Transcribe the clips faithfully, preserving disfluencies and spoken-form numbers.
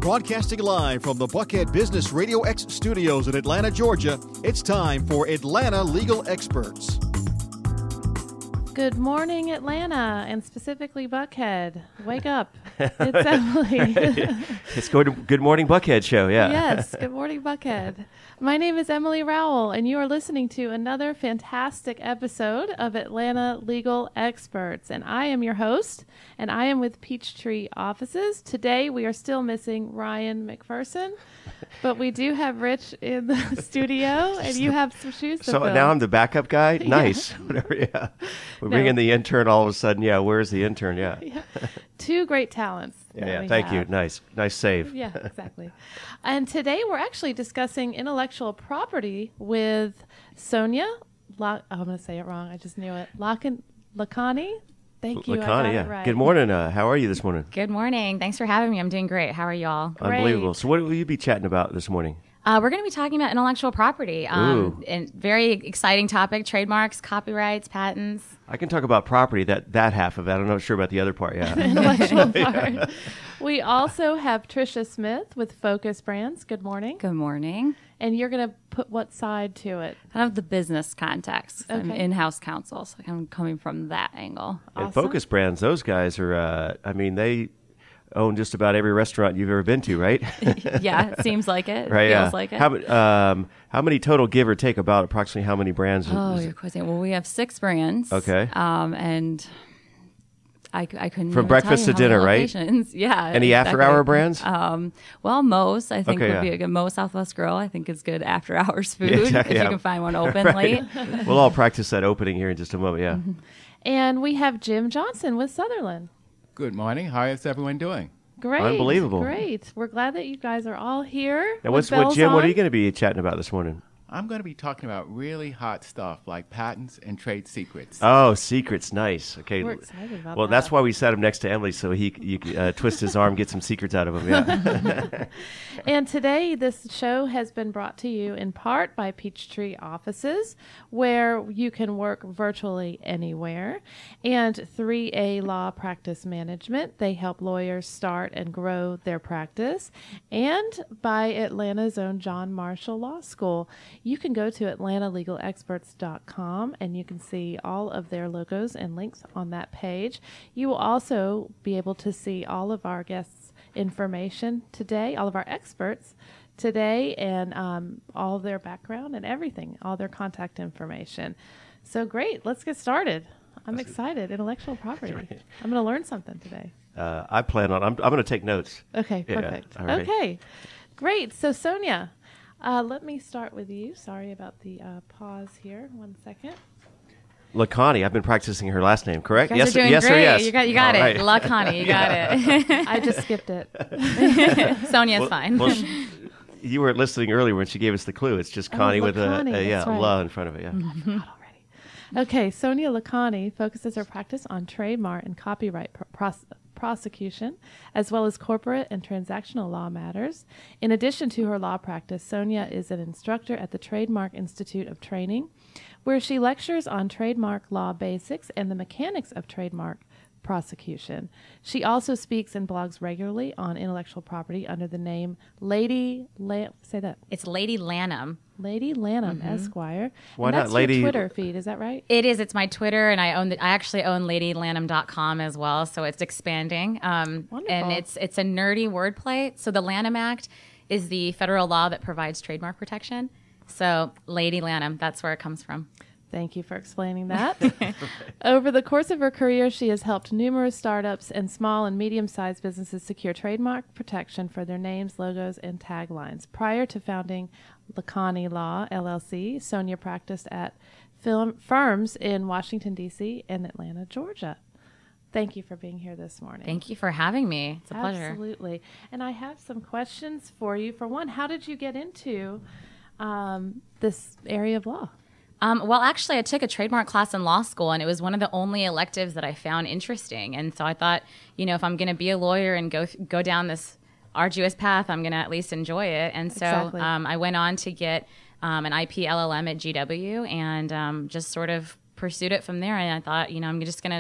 Broadcasting live from the Buckhead Business Radio X studios in Atlanta, Georgia, it's time for Atlanta Legal Experts. Good morning, Atlanta, and specifically Buckhead. Wake up. It's Emily. It's good, good Morning Buckhead show, yeah. Yes, Good Morning Buckhead. My name is Emily Rowell, and you are listening to another fantastic episode of Atlanta Legal Experts. And I am your host, and I am with Peachtree Offices. Today, we are still missing Ryan McPherson, but we do have Rich in the studio, and you have some shoes to So fill. now I'm the backup guy? Yeah. Nice. Whatever, yeah. We No. bring in the intern all of a sudden. Yeah, where's the intern? Yeah. Yeah. Two great talents. Yeah, that yeah. we Thank have. you. Nice. Nice save. Yeah, exactly. And today we're actually discussing intellectual property with Sonia. La- oh, I'm going to say it wrong. I just knew it. Lakan- Lakani. Thank you. I got Lakani, it yeah. right. Good morning. Uh, how are you this morning? Good morning. Thanks for having me. I'm doing great. How are y'all? Great. Unbelievable. So what will you be chatting about this morning? Uh, we're going to be talking about intellectual property. Um, Ooh. and very exciting topic: trademarks, copyrights, patents. I can talk about property, that that half of it. I'm not sure about the other part, yeah. Intellectual part. We also have Tricia Smith with Focus Brands. Good morning. Good morning. And you're going to put what side to it? Kind of the business context. I'm Okay. in-house counsel, so I'm coming from that angle. Awesome. And Focus Brands, those guys are, uh, I mean, they own just about every restaurant you've ever been to, right? Yeah, it seems like it. Right, Feels yeah. like it. How, ma- um, how many total, give or take, about approximately how many brands? oh, is- you're questioning. Well, we have six brands. Okay. Um, and I, c- I couldn't From even breakfast tell to you how dinner, many right? locations. Yeah. Any exactly. after-hour brands? Um, well, Moe's, I think, Okay, would yeah. be a good. Moe's Southwest Grill, I think, is good after-hours food Yeah, exactly, if yeah. you can find one open Right. late. We'll all practice that opening here in just a moment, yeah. And we have Jim Johnson with Sutherland. Good morning. How is everyone doing? Great. Unbelievable. Great. We're glad that you guys are all here. Now, with what's, what, bells Jim, what are on. you going to be chatting about this morning? I'm going to be talking about really hot stuff like patents and trade secrets. Oh, secrets, nice. Okay. We're excited about Well, that. that's why we sat him next to Emily, so he you could, uh, twist his arm, get some secrets out of him. Yeah. And today, this show has been brought to you in part by Peachtree Offices, where you can work virtually anywhere, and three A Law Practice Management. They help lawyers start and grow their practice, and by Atlanta's own John Marshall Law School. You can go to atlanta legal experts dot com, and you can see all of their logos and links on that page. You will also be able to see all of our guests' information today, all of our experts today, and um, all of their background and everything, all their contact information. So great, let's get started. I'm excited. Intellectual property. I'm going to learn something today. uh, I plan on, I'm, I'm going to take notes. Okay, Yeah, perfect. all right. Okay, great. So Sonia, uh, let me start with you. Sorry about the uh, pause here. One second. Lakani, I've been practicing her last name, correct? You guys yes, are doing yes great. or yes? You got, you got All it. right. Luck, honey. You got it. I just skipped it. Sonia's Well- fine. well, sh- you weren't listening earlier when she gave us the clue. It's just Oh, Connie with a, Lakani, a yeah, that's right. la in front of it. Yeah. Not already. Okay, Sonia Lakani focuses her practice on trademark and copyright pr- pros- prosecution, as well as corporate and transactional law matters. In addition to her law practice, Sonia is an instructor at the Trademark Institute of Training, where she lectures on trademark law basics and the mechanics of trademark prosecution. She also speaks and blogs regularly on intellectual property under the name Lady Lam- say that It's Lady Lanham. Lady Lanham Esquire. Why And not that's Lady- your Twitter feed, is that right? It is. It's my Twitter, and I own. The, I actually own lady lanham dot com as well, so it's expanding. Um, Wonderful. and it's it's a nerdy wordplay. So the Lanham Act is the federal law that provides trademark protection. So Lady Lanham, that's where it comes from. Thank you for explaining that. Over the course of her career, she has helped numerous startups and small and medium-sized businesses secure trademark protection for their names, logos, and taglines. Prior to founding Lakani Law, L L C, Sonia practiced at film firms in Washington, D C and Atlanta, Georgia. Thank you for being here this morning. Thank you for having me. It's a pleasure. Absolutely. And I have some questions for you. For one, how did you get into um, this area of law? Um, well, actually, I took a trademark class in law school, and it was one of the only electives that I found interesting. And so I thought, you know, if I'm going to be a lawyer and go th- go down this arduous path, I'm going to at least enjoy it. And so Exactly. um, I went on to get um, an I P L L M at G W and um, just sort of pursued it from there. And I thought, you know, I'm just going to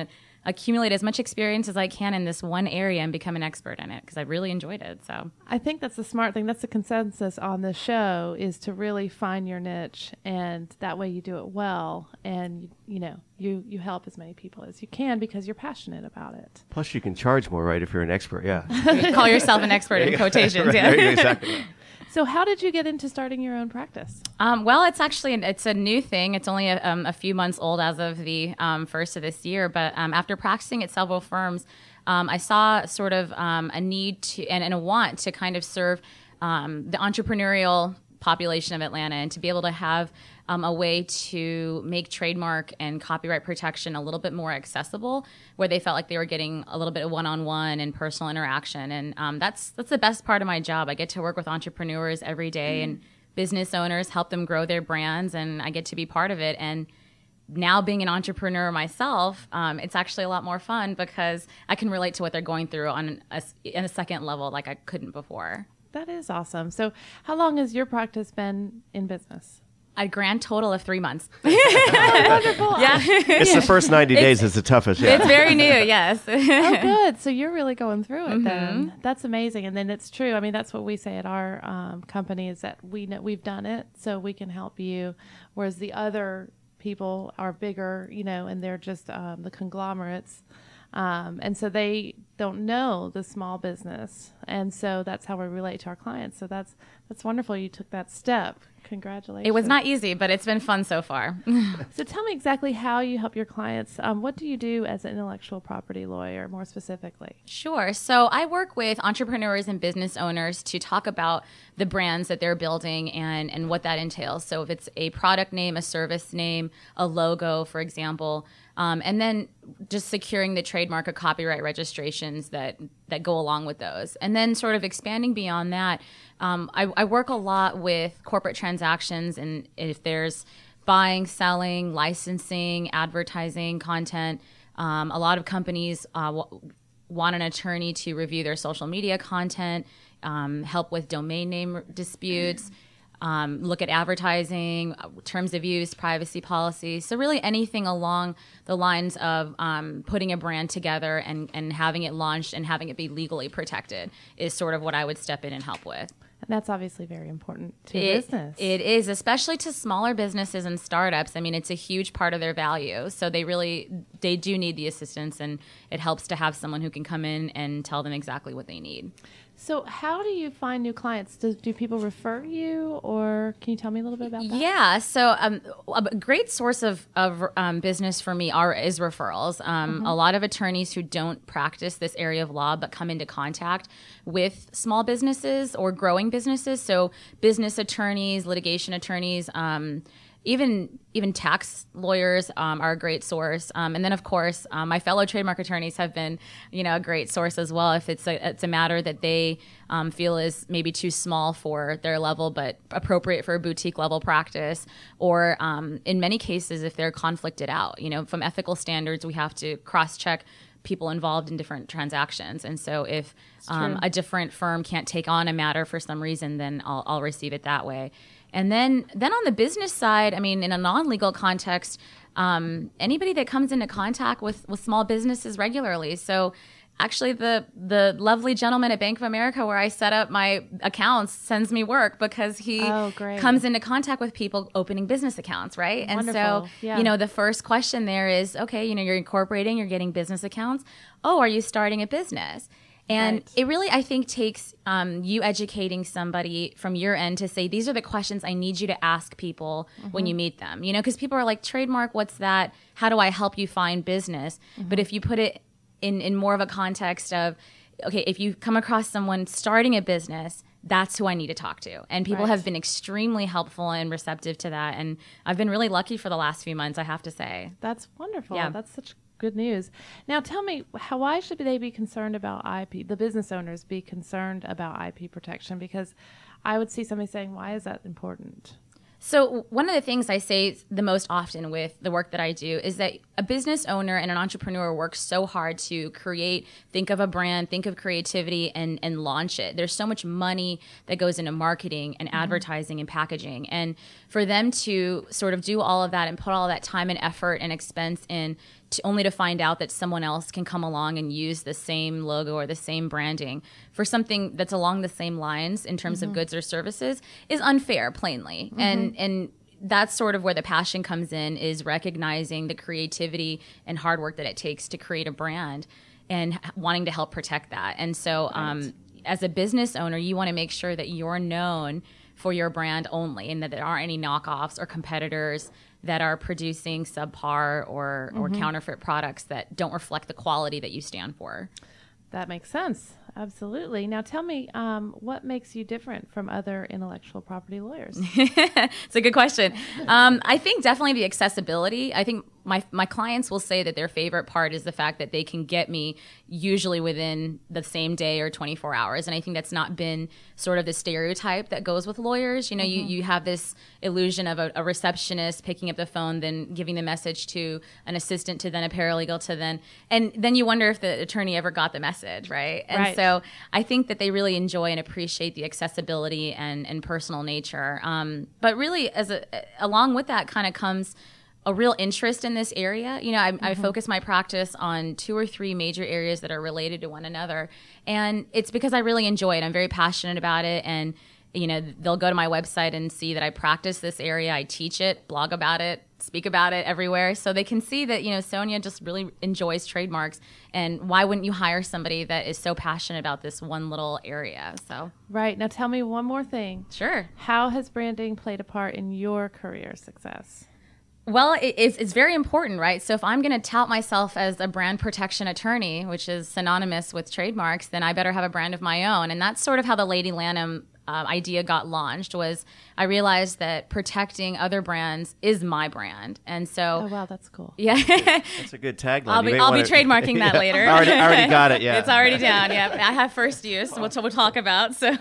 accumulate as much experience as I can in this one area and become an expert in it because I really enjoyed it. So I think that's the smart thing. That's the consensus on the show, is to really find your niche, and that way you do it well, and you know you you help as many people as you can because you're passionate about it. Plus, you can charge more, right, if you're an expert. Yeah. call yourself an expert in quotations. Right, Yeah. right, exactly. So how did you get into starting your own practice? Um, well, it's actually an, it's a new thing. It's only a, um, a few months old as of the um, first of this year. But um, after practicing at several firms, um, I saw sort of um, a need to and, and a want to kind of serve um, the entrepreneurial population of Atlanta and to be able to have um, a way to make trademark and copyright protection a little bit more accessible, where they felt like they were getting a little bit of one-on-one and personal interaction. And um, that's that's the best part of my job. I get to work with entrepreneurs every day mm. and business owners, help them grow their brands, and I get to be part of it. And now being an entrepreneur myself, um, it's actually a lot more fun because I can relate to what they're going through on a, in a second level like I couldn't before. That is awesome. So how long has your practice been in business? A grand total of three months. Oh, wonderful. Yeah. It's the first ninety days is the toughest. Yeah. It's very new, yes. Oh, good. So you're really going through it Mm-hmm. then. That's amazing. And then it's true. I mean, that's what we say at our um, company is that we know we've done it, so we can help you. Whereas the other people are bigger, you know, and they're just um, the conglomerates. Um, and so they don't know the small business. And so that's how we relate to our clients. So that's that's wonderful. You took that step. Congratulations. It was not easy, but it's been fun so far. So tell me exactly how you help your clients. Um, what do you do as an intellectual property lawyer, more specifically? Sure. So I work with entrepreneurs and business owners to talk about the brands that they're building and, and what that entails. So if it's a product name, a service name, a logo, for example, um, and then just securing the trademark or copyright registrations that, that go along with those. And then sort of expanding beyond that, um, I, I work a lot with corporate transactions, and if there's buying, selling, licensing, advertising, content, um, a lot of companies uh, w- want an attorney to review their social media content, um, help with domain name disputes, um, look at advertising, terms of use, privacy policy. So really anything along the lines of um, putting a brand together and, and having it launched and having it be legally protected is sort of what I would step in and help with. And that's obviously very important to It, business. It is, especially to smaller businesses and startups. I mean, it's a huge part of their value. So they really, they do need the assistance, and it helps to have someone who can come in and tell them exactly what they need. So how do you find new clients? Do, do people refer you, or can you tell me a little bit about that? Yeah, so um, a great source of, of um, business for me are is referrals. Um, mm-hmm. A lot of attorneys who don't practice this area of law but come into contact with small businesses or growing businesses. So business attorneys, litigation attorneys, um, even even tax lawyers um, are a great source. Um, and then, of course, um, my fellow trademark attorneys have been, you know, a great source as well. If it's a, it's a matter that they um, feel is maybe too small for their level, but appropriate for a boutique level practice, or um, in many cases, if they're conflicted out, you know, from ethical standards, we have to cross-check people involved in different transactions. And so if um, a different firm can't take on a matter for some reason, then I'll, I'll receive it that way. And then, then on the business side, I mean, in a non-legal context, um, anybody that comes into contact with, with small businesses regularly. So actually the the lovely gentleman at Bank of America where I set up my accounts sends me work because he oh, great. comes into contact with people opening business accounts, right? Wonderful. And so, yeah. you know, the first question there is, okay, you know, you're incorporating, you're getting business accounts. Oh, are you starting a business? And right. it really, I think, takes um, you educating somebody from your end to say, these are the questions I need you to ask people mm-hmm. when you meet them. You know, because people are like, trademark, what's that? How do I help you find business? Mm-hmm. But if you put it in, in more of a context of, okay, if you come across someone starting a business, that's who I need to talk to. And people right. have been extremely helpful and receptive to that. And I've been really lucky for the last few months, I have to say. That's wonderful. Yeah. That's such good news. Now tell me, how, why should they be concerned about I P, the business owners be concerned about I P protection? Because I would see somebody saying, why is that important? So one of the things I say the most often with the work that I do is that a business owner and an entrepreneur works so hard to create, think of a brand, think of creativity, and, and launch it. There's so much money that goes into marketing and mm-hmm. advertising and packaging. And for them to sort of do all of that and put all of that time and effort and expense in to, only to find out that someone else can come along and use the same logo or the same branding for something that's along the same lines in terms mm-hmm. of goods or services is unfair, plainly. Mm-hmm. And and that's sort of where the passion comes in, is recognizing the creativity and hard work that it takes to create a brand and wanting to help protect that. And so um, right. as a business owner, you want to make sure that you're known for your brand only, and that there aren't any knockoffs or competitors that are producing subpar or, or mm-hmm. counterfeit products that don't reflect the quality that you stand for. That makes sense. Absolutely. Now tell me, um, what makes you different from other intellectual property lawyers? It's a good question. Um, I think definitely the accessibility. I think my my clients will say that their favorite part is the fact that they can get me usually within the same day or twenty-four hours. And I think that's not been sort of the stereotype that goes with lawyers. You know, mm-hmm. you, you have this illusion of a, a receptionist picking up the phone, then giving the message to an assistant, to then a paralegal, to then, and then you wonder if the attorney ever got the message, right? And right. so I think that they really enjoy and appreciate the accessibility and, and personal nature. Um, but really, as a, along with that kind of comes a real interest in this area. You know, I, mm-hmm. I focus my practice on two or three major areas that are related to one another. And it's because I really enjoy it. I'm very passionate about it. And, you know, they'll go to my website and see that I practice this area. I teach it, blog about it, speak about it everywhere. So they can see that, you know, Sonia just really enjoys trademarks. And why wouldn't you hire somebody that is so passionate about this one little area? So right. Now tell me one more thing. Sure. How has branding played a part in your career success? Well, it, it's, it's very important, right? So if I'm going to tout myself as a brand protection attorney, which is synonymous with trademarks, then I better have a brand of my own. And that's sort of how the Lady Lanham uh, idea got launched. Was I realized that protecting other brands is my brand. And so... Oh, wow, that's cool. Yeah. That's a good tagline. I'll be, I'll be trademarking that yeah, later. I already, I already got it, yeah. It's already down, yeah. I have first use, which we'll talk about. So,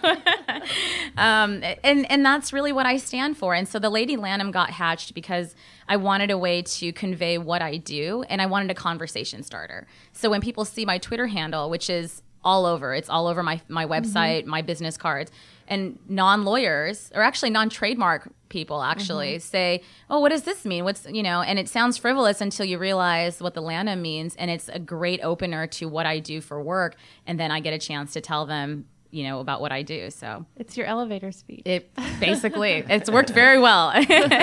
um, and, and that's really what I stand for. And so the Lady Lanham got hatched because I wanted a way to convey what I do, and I wanted a conversation starter. So when people see my Twitter handle, which is all over, it's all over my, my website, mm-hmm. my business cards, and non-lawyers, or actually non-trademark people actually mm-hmm. say, oh, what does this mean? What's, you know, and it sounds frivolous until you realize what the Lanham means. And it's a great opener to what I do for work. And then I get a chance to tell them, you know, about what I do. So it's your elevator speech. It basically, it's worked very well.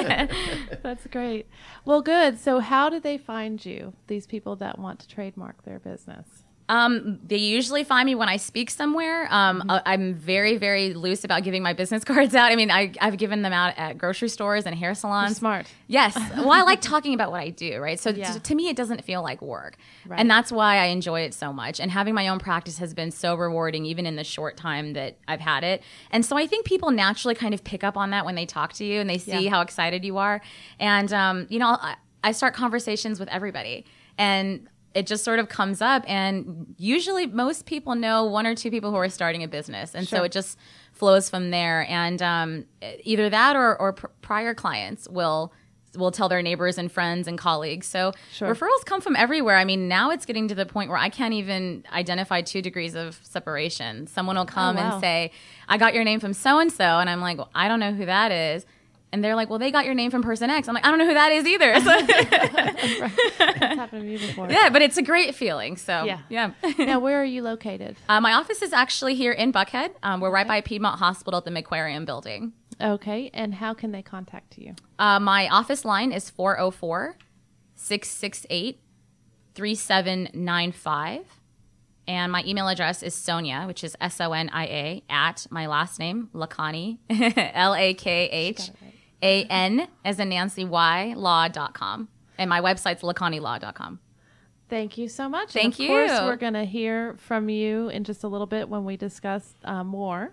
That's great. Well, good. So how do they find you, these people that want to trademark their business? Um, they usually find me when I speak somewhere. Um, mm-hmm. I'm very, very loose about giving my business cards out. I mean, I, I've given them out at grocery stores and hair salons. You're smart. Yes. Well, I like talking about what I do, right? So yeah. t- to me, it doesn't feel like work. Right. And that's why I enjoy it so much. And having my own practice has been so rewarding, even in the short time that I've had it. And so I think people naturally kind of pick up on that when they talk to you and they see yeah. how excited you are. And, um, you know, I, I start conversations with everybody. And it just sort of comes up, and usually most people know one or two people who are starting a business, and sure. so it just flows from there. And um, either that or, or pr- prior clients will will tell their neighbors and friends and colleagues. So sure. referrals come from everywhere. I mean, now it's getting to the point where I can't even identify two degrees of separation. Someone will come oh, wow. and say, "I got your name from so and so," and I'm like, "Well, I don't know who that is." And they're like, well, they got your name from person X. I'm like, I don't know who that is either. So right. That's happened to me before. Yeah, but it's a great feeling. So, yeah. yeah. Now, where are you located? Uh, my office is actually here in Buckhead. Um, we're right by Piedmont Hospital at the McQuarrium building. Okay. And how can they contact you? Uh, my office line is four oh four, six six eight, three seven nine five. And my email address is Sonia, which is S O N I A, at my last name, Lakhani, L A K H A N, as in Nancy Y, law dot com. And my website's lakhani law dot com. Thank you so much. Thank and of you. Of course, we're going to hear from you in just a little bit when we discuss uh, more.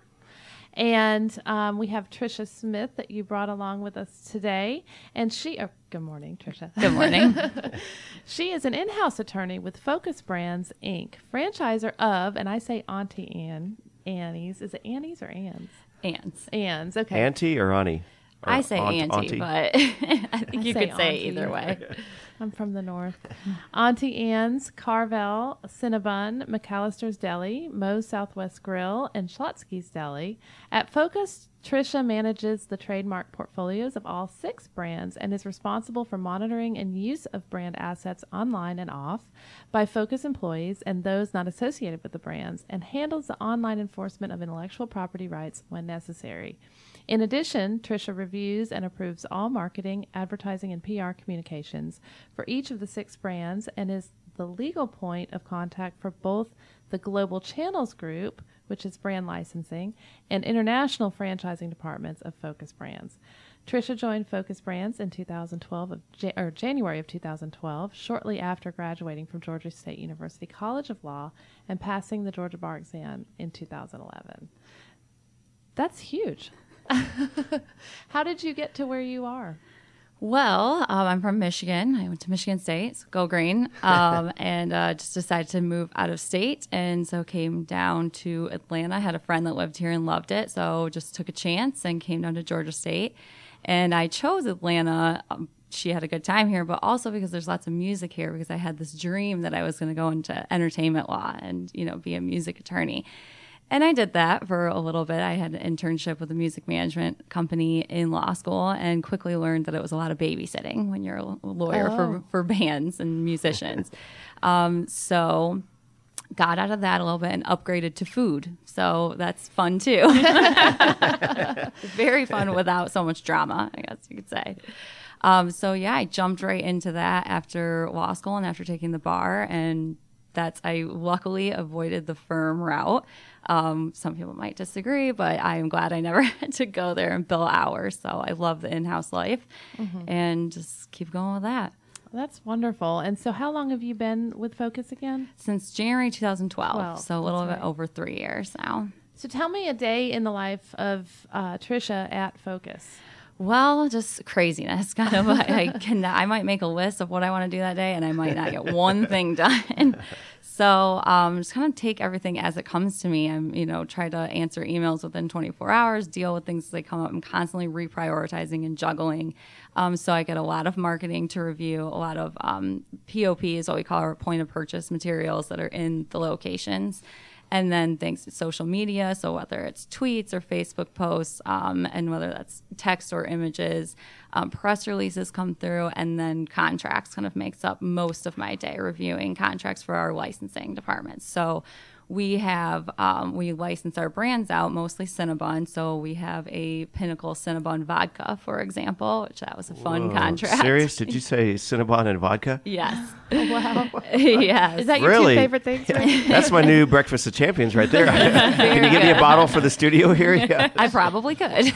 And um, we have Tricia Smith that you brought along with us today. And she, oh, good morning, Tricia. Good morning. She is an in-house attorney with Focus Brands, Incorporated, franchisor of, and I say Auntie Ann, Annie's. Is it Annie's or Ann's? Ann's. Ann's, okay. Auntie or Annie? Or I say aunt, auntie, auntie, but I think I you say could say auntie. either way. I'm from the north. Auntie Anne's, Carvel, Cinnabon, McAllister's Deli, Moe's Southwest Grill, and Schlotsky's Deli. At Focus, Trisha manages the trademark portfolios of all six brands and is responsible for monitoring and use of brand assets online and off by Focus employees and those not associated with the brands, and handles the online enforcement of intellectual property rights when necessary. In addition, Trisha reviews and approves all marketing, advertising, and P R communications for each of the six brands and is the legal point of contact for both the Global Channels Group, which is brand licensing, and international franchising departments of Focus Brands. Trisha joined Focus Brands in two thousand twelve, of, or January of two thousand twelve, shortly after graduating from Georgia State University College of Law and passing the Georgia Bar exam in two thousand eleven. That's huge. How did you get to where you are? Well, um, I'm from Michigan. I went to Michigan State, so go green, um, and uh, just decided to move out of state, and so came down to Atlanta. I had a friend that lived here and loved it, so just took a chance and came down to Georgia State. And I chose Atlanta. Um, she had a good time here, but also because there's lots of music here, because I had this dream that I was going to go into entertainment law and, you know, be a music attorney. And I did that for a little bit. I had an internship with a music management company in law school and quickly learned that it was a lot of babysitting when you're a lawyer Oh. for, for bands and musicians. um, so got out of that a little bit and upgraded to food. So that's fun too. Very fun without so much drama, I guess you could say. Um, so yeah, I jumped right into that after law school and after taking the bar, and that's, I luckily avoided the firm route. Um, some people might disagree, but I am glad I never had to go there and bill hours. So I love the in-house life and just keep going with that. That's wonderful. And so how long have you been with Focus again? Since January two thousand twelve, twelve, so a little that's bit right. over three years now. So tell me a day in the life of uh, Trisha at Focus. Well, just craziness, kind of. I, I can, I might make a list of what I want to do that day, and I might not get one thing done. So, um, just kind of take everything as it comes to me. I'm, you know, try to answer emails within twenty-four hours, deal with things as they come up. I'm constantly reprioritizing and juggling. Um, so I get a lot of marketing to review, a lot of um, P O P is what we call our point of purchase materials that are in the locations. And then things to social media, so whether it's tweets or Facebook posts, um, and whether that's text or images, um, press releases come through, and then contracts kind of makes up most of my day, reviewing contracts for our licensing departments. So we have, um, we license our brands out, mostly Cinnabon. So we have a Pinnacle Cinnabon vodka, for example, which that was a fun Whoa, contract. Serious? Did you say Cinnabon and vodka? Yes. Wow. Yes. Is that your Really? two favorite things? Right? That's my new breakfast of champions right there. Can you give me a bottle for the studio here? Yeah. I probably could.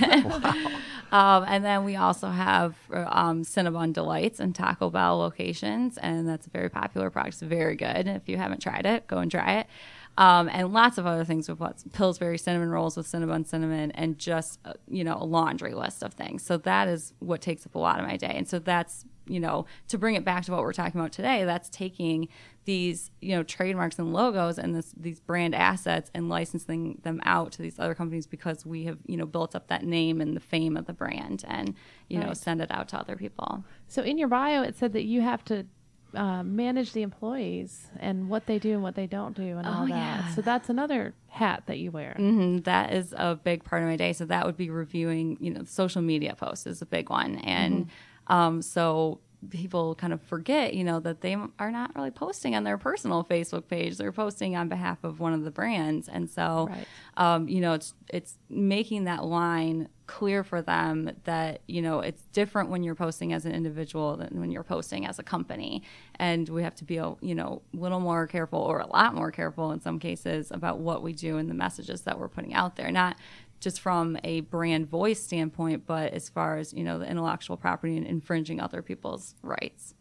um, and then we also have um, Cinnabon Delights and Taco Bell locations, and that's a very popular product. It's very good. If you haven't tried it, go and try it. Um, and lots of other things with what's Pillsbury cinnamon rolls with Cinnabon cinnamon, and just, uh, you know, a laundry list of things. So that is what takes up a lot of my day. And so that's, you know, to bring it back to what we're talking about today, that's taking these, you know, trademarks and logos and this, these brand assets and licensing them out to these other companies, because we have, you know, built up that name and the fame of the brand, and, you know, Right. send it out to other people. So in your bio, it said that you have to uh, manage the employees and what they do and what they don't do and all Oh, that. yeah. So that's another hat that you wear. hmm That is a big part of my day. So that would be reviewing, you know, social media posts is a big one. And um, so people kind of forget, you know, that they are not really posting on their personal Facebook page. They're posting on behalf of one of the brands. And so, Right. um, you know, it's, it's making that line clear for them that, you know, it's different when you're posting as an individual than when you're posting as a company. And we have to be, a, you know, a little more careful, or a lot more careful in some cases, about what we do and the messages that we're putting out there. Not just from a brand voice standpoint, but as far as, you know, the intellectual property and infringing other people's rights.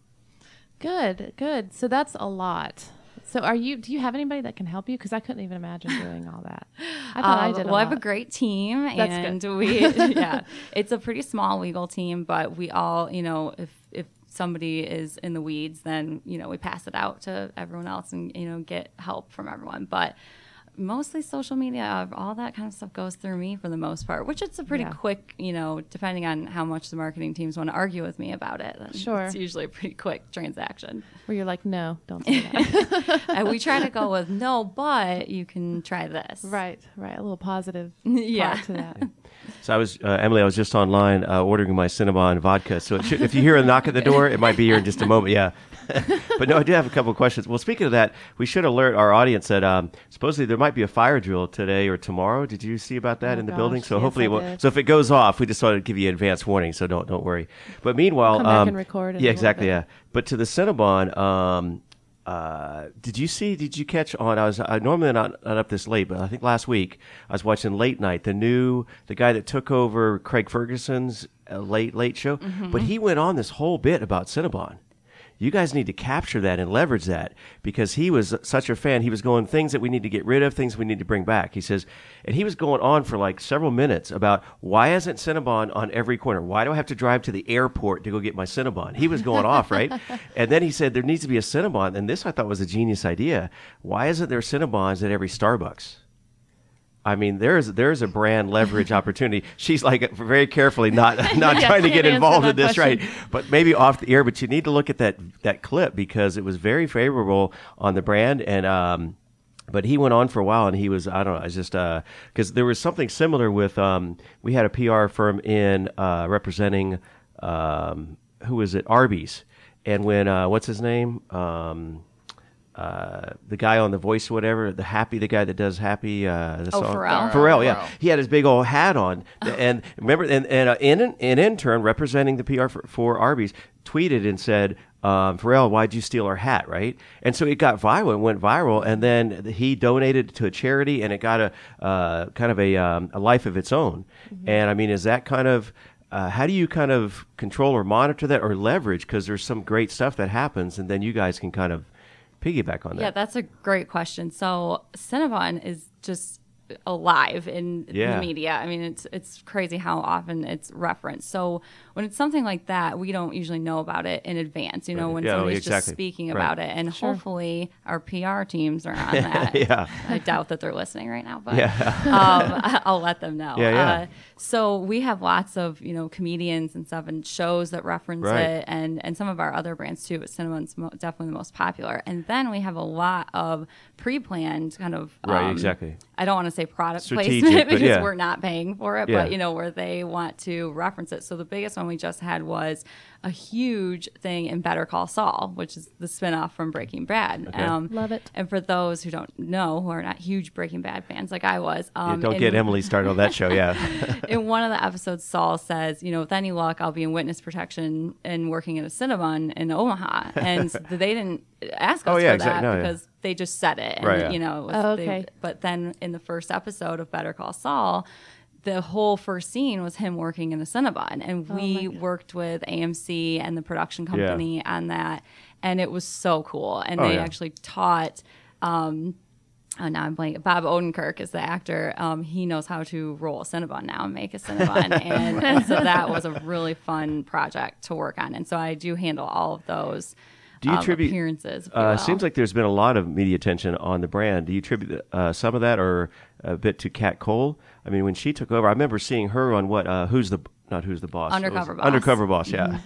Good, good. So that's a lot. So are you, do you have anybody that can help you? Because I couldn't even imagine doing all that. I thought I Um, did a well, I have a lot. great team, That's and good. we, yeah, it's a pretty small legal team, but we all, you know, if if somebody is in the weeds, then, you know, we pass it out to everyone else and, you know, get help from everyone. But mostly social media. Uh, all that kind of stuff goes through me for the most part, which it's a pretty Yeah. quick, you know, depending on how much the marketing teams want to argue with me about it. Then Sure. It's usually a pretty quick transaction. Where you're like, no, don't say that. And we try to go with no, but you can try this. Right, right. A little positive Yeah. part to that. So I was, uh, Emily, I was just online uh, ordering my Cinnabon vodka. So it should, if you hear a knock at the door, it might be here in just a moment. Yeah. But no, I do have a couple of questions. Well, speaking of that, we should alert our audience that um, supposedly there might be a fire drill today or tomorrow. Did you see about that Oh, in the gosh, building? So yes, hopefully, I it won't, did. so if it goes off, we just wanted to give you advance warning. So don't don't worry. But meanwhile, Come back um, and record in a yeah, little exactly. bit. Yeah. But to the Cinnabon, um, uh, did you see? Did you catch on? I was I normally not, not up this late, but I think last week I was watching Late Night, the new the guy that took over Craig Ferguson's uh, late late show, Mm-hmm. but he went on this whole bit about Cinnabon. You guys need to capture that and leverage that because he was such a fan. He was going things that we need to get rid of, things we need to bring back. He says, and he was going on for like several minutes about why isn't Cinnabon on every corner? Why do I have to drive to the airport to go get my Cinnabon? He was going off, right? And then he said there needs to be a Cinnabon. And this I thought was a genius idea. Why isn't there Cinnabons at every Starbucks? I mean, there's there's a brand leverage opportunity. She's like very carefully not not Yeah, trying to can't get involved answer in that this, right? question. But maybe off the air. But you need to look at that that clip because it was very favorable on the brand. And um, but he went on for a while, and he was I don't know. I just because uh, there was something similar with um, we had a P R firm in uh, representing um, who was it Arby's, and when uh, what's his name. Um, Uh, the guy on The Voice or whatever, the Happy, the guy that does Happy, uh, the Oh, song. Pharrell. Pharrell, yeah. Pharrell. He had his big old hat on. And remember, and, and uh, in, an intern representing the P R for, for Arby's tweeted and said, um, Pharrell, why'd you steal our hat, right? And so it got viral, it went viral, and then he donated to a charity, and it got a uh, kind of a, um, a life of its own. Mm-hmm. And I mean, is that kind of, uh, how do you kind of control or monitor that or leverage? Because there's some great stuff that happens, and then you guys can kind of piggyback on that. Yeah, that's a great question. So Cinnabon is just alive in Yeah. the media. I mean, it's it's crazy how often it's referenced. So when it's something like that, we don't usually know about it in advance. You know, Right. when Yeah, somebody's exactly. just speaking Right. about it, and hopefully our P R teams are on that. Yeah. I doubt that they're listening right now, but Yeah. um, I'll let them know. Yeah, yeah. Uh, so we have lots of you know comedians and stuff and shows that reference Right. it, and and some of our other brands too. But Cinnabon's mo- definitely the most popular. And then we have a lot of pre-planned kind of Right, um, exactly. I don't want to say product Strategic, placement but because yeah. we're not paying for it, Yeah. but you know where they want to reference it. So the biggest one we just had was a huge thing in Better Call Saul, which is the spinoff from Breaking Bad. Um, Okay. Love it. And for those who don't know, who are not huge Breaking Bad fans like I was, Yeah, um, don't in- get Emily started on that show, yeah. in one of the episodes, Saul says, you know, with any luck, I'll be in witness protection and working at a Cinnabon in Omaha. And they didn't ask us Oh, yeah, for exact- that no, yeah. because they just said it. And, Right, yeah. you know, it was, Oh, they- okay. but then in the first episode of Better Call Saul, the whole first scene was him working in a Cinnabon. And we worked with A M C and the production company on that. And it was so cool. And Oh, they yeah. actually taught. Um, Oh, now I'm blanking. Bob Odenkirk is the actor. Um, he knows how to roll a Cinnabon now and make a Cinnabon. and, and so that was a really fun project to work on. And so I do handle all of those Do you um, attribute- appearances. if you Uh, will. seems like there's been a lot of media attention on the brand. Do you attribute uh, some of that or a bit to Kat Cole? I mean, when she took over, I remember seeing her on what, uh, Who's the, not Who's the Boss? Undercover It was Boss. Undercover Boss, yeah.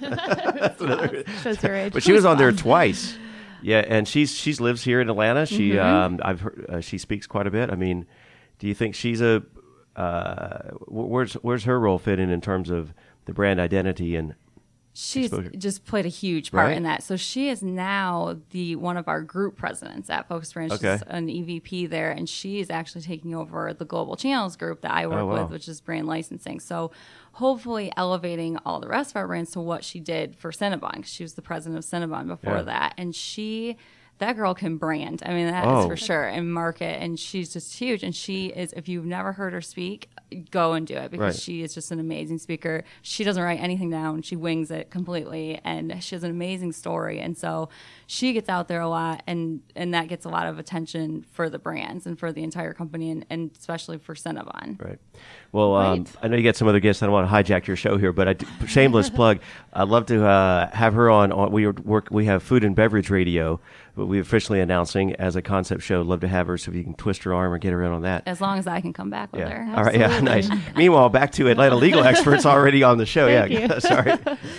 Shows your age. But she was on there twice. Yeah, and she's she's lives here in Atlanta. She um, I've heard uh, she speaks quite a bit. I mean, do you think she's a uh, wh- where's where's her role fit in in terms of the brand identity and She's exposure. just played a huge part Right. in that. So she is now the one of our group presidents at Focus Branch. Okay. She's an E V P there, and she is actually taking over the global channels group that I work Oh, wow. with, which is brand licensing. So hopefully elevating all the rest of our brands to what she did for Cinnabon, 'cause she was the president of Cinnabon before Yeah. that, and she. That girl can brand. I mean, that Oh. is for sure, and market. And she's just huge. And she is, if you've never heard her speak, go and do it because Right. she is just an amazing speaker. She doesn't write anything down. She wings it completely. And she has an amazing story. And so she gets out there a lot, and, and that gets a lot of attention for the brands and for the entire company, and, and especially for Cinnabon. Right. Well, um, Right. I know you got some other guests. I don't want to hijack your show here, but I do, shameless plug. I'd love to uh, have her on. on we are work. We have food and beverage radio but we're officially announcing as a concept show. Love to have her, so if you can twist her arm or get her in on that. As long as I can come back with Yeah. her. All right. Yeah. Absolutely. Nice. Meanwhile, back to Atlanta legal experts already on the show. Thank yeah. you. Sorry.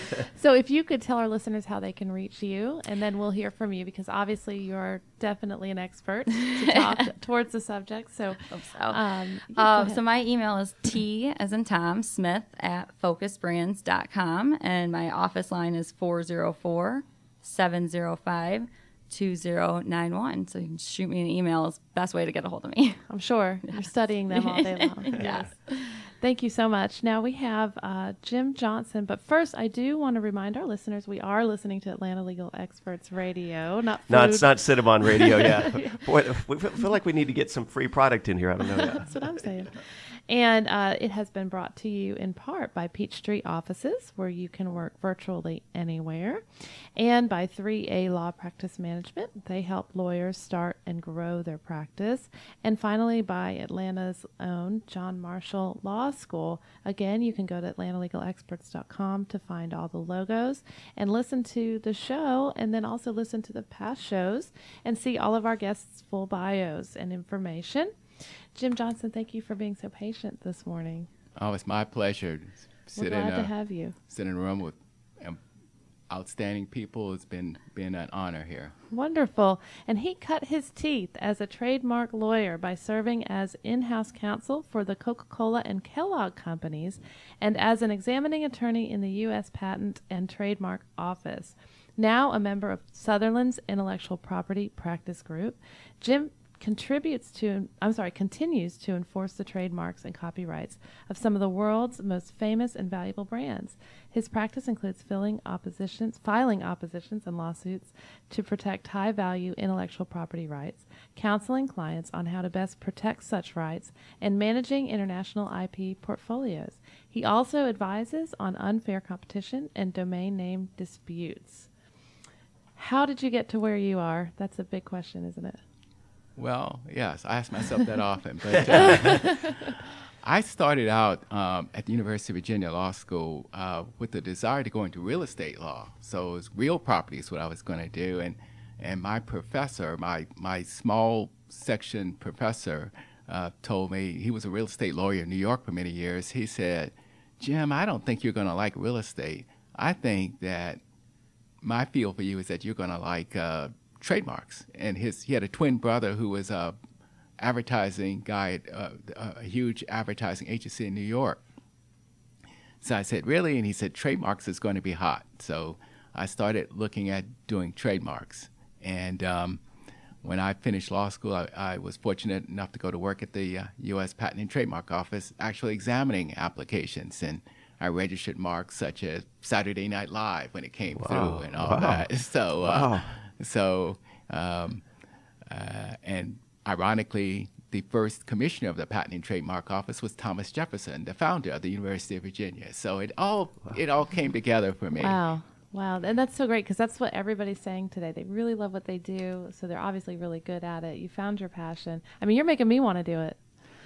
So if you could tell our listeners how they can reach you, and then we'll hear from you, because obviously you're definitely an expert to talk towards the subject. So, Hope so. um, yeah, go Uh, ahead. so my email is T as in Tom Smith at focus brands dot com, and my office line is four oh four, seven oh five, two oh nine one. So you can shoot me an email. It's the best way to get a hold of me. I'm sure you're studying them all day long. Yes. Thank you so much. Now we have uh, Jim Johnson, but first I do want to remind our listeners we are listening to Atlanta Legal Experts Radio, not food. No, it's not Cinnabon Radio. Yeah. Boy, we feel feel like we need to get some free product in here. I don't know. Yeah. That's what I'm saying. And uh, it has been brought to you in part by Peachtree Offices, where you can work virtually anywhere, and by three A Law Practice Management. They help lawyers start and grow their practice. And finally, by Atlanta's own John Marshall Law School. Again, you can go to atlanta legal experts dot com to find all the logos and listen to the show, and then also listen to the past shows and see all of our guests' full bios and information. Jim Johnson, thank you for being so patient this morning. Oh, it's my pleasure to We're sit in, glad to a, have you. sit in a room with um, outstanding people. It's been, been an honor here. Wonderful. And he cut his teeth as a trademark lawyer by serving as in-house counsel for the Coca-Cola and Kellogg companies and as an examining attorney in the U S Patent and Trademark Office. Now a member of Sutherland's Intellectual Property Practice Group, Jim contributes to, I'm sorry, continues to enforce the trademarks and copyrights of some of the world's most famous and valuable brands. His practice includes filing oppositions, filing oppositions and lawsuits to protect high-value intellectual property rights, counseling clients on how to best protect such rights, and managing international I P portfolios. He also advises on unfair competition and domain name disputes. How did you get to where you are? That's a big question, isn't it? Well, yes, I ask myself that often. But uh, I started out um, at the University of Virginia Law School uh, with the desire to go into real estate law. So it was real property is what I was going to do. And and my professor, my, my small section professor, uh, told me, he was a real estate lawyer in New York for many years. He said, Jim, I don't think you're going to like real estate. I think that my field for you is that you're going to like uh, trademarks. And his he had a twin brother who was a advertising guy at uh, a huge advertising agency in New York. So I said, really? And he said, trademarks is going to be hot. So I started looking at doing trademarks. And um, when I finished law school, I, I was fortunate enough to go to work at the uh, U S Patent and Trademark Office, actually examining applications. And I registered marks such as Saturday Night Live when it came Wow. through and all Wow. that. So, uh, Wow. so um, uh, and ironically, the first commissioner of the Patent and Trademark Office was Thomas Jefferson, the founder of the University of Virginia. So it all it all came together for me. Wow. Wow. And that's so great because that's what everybody's saying today. They really love what they do. So they're obviously really good at it. You found your passion. I mean, you're making me want to do it.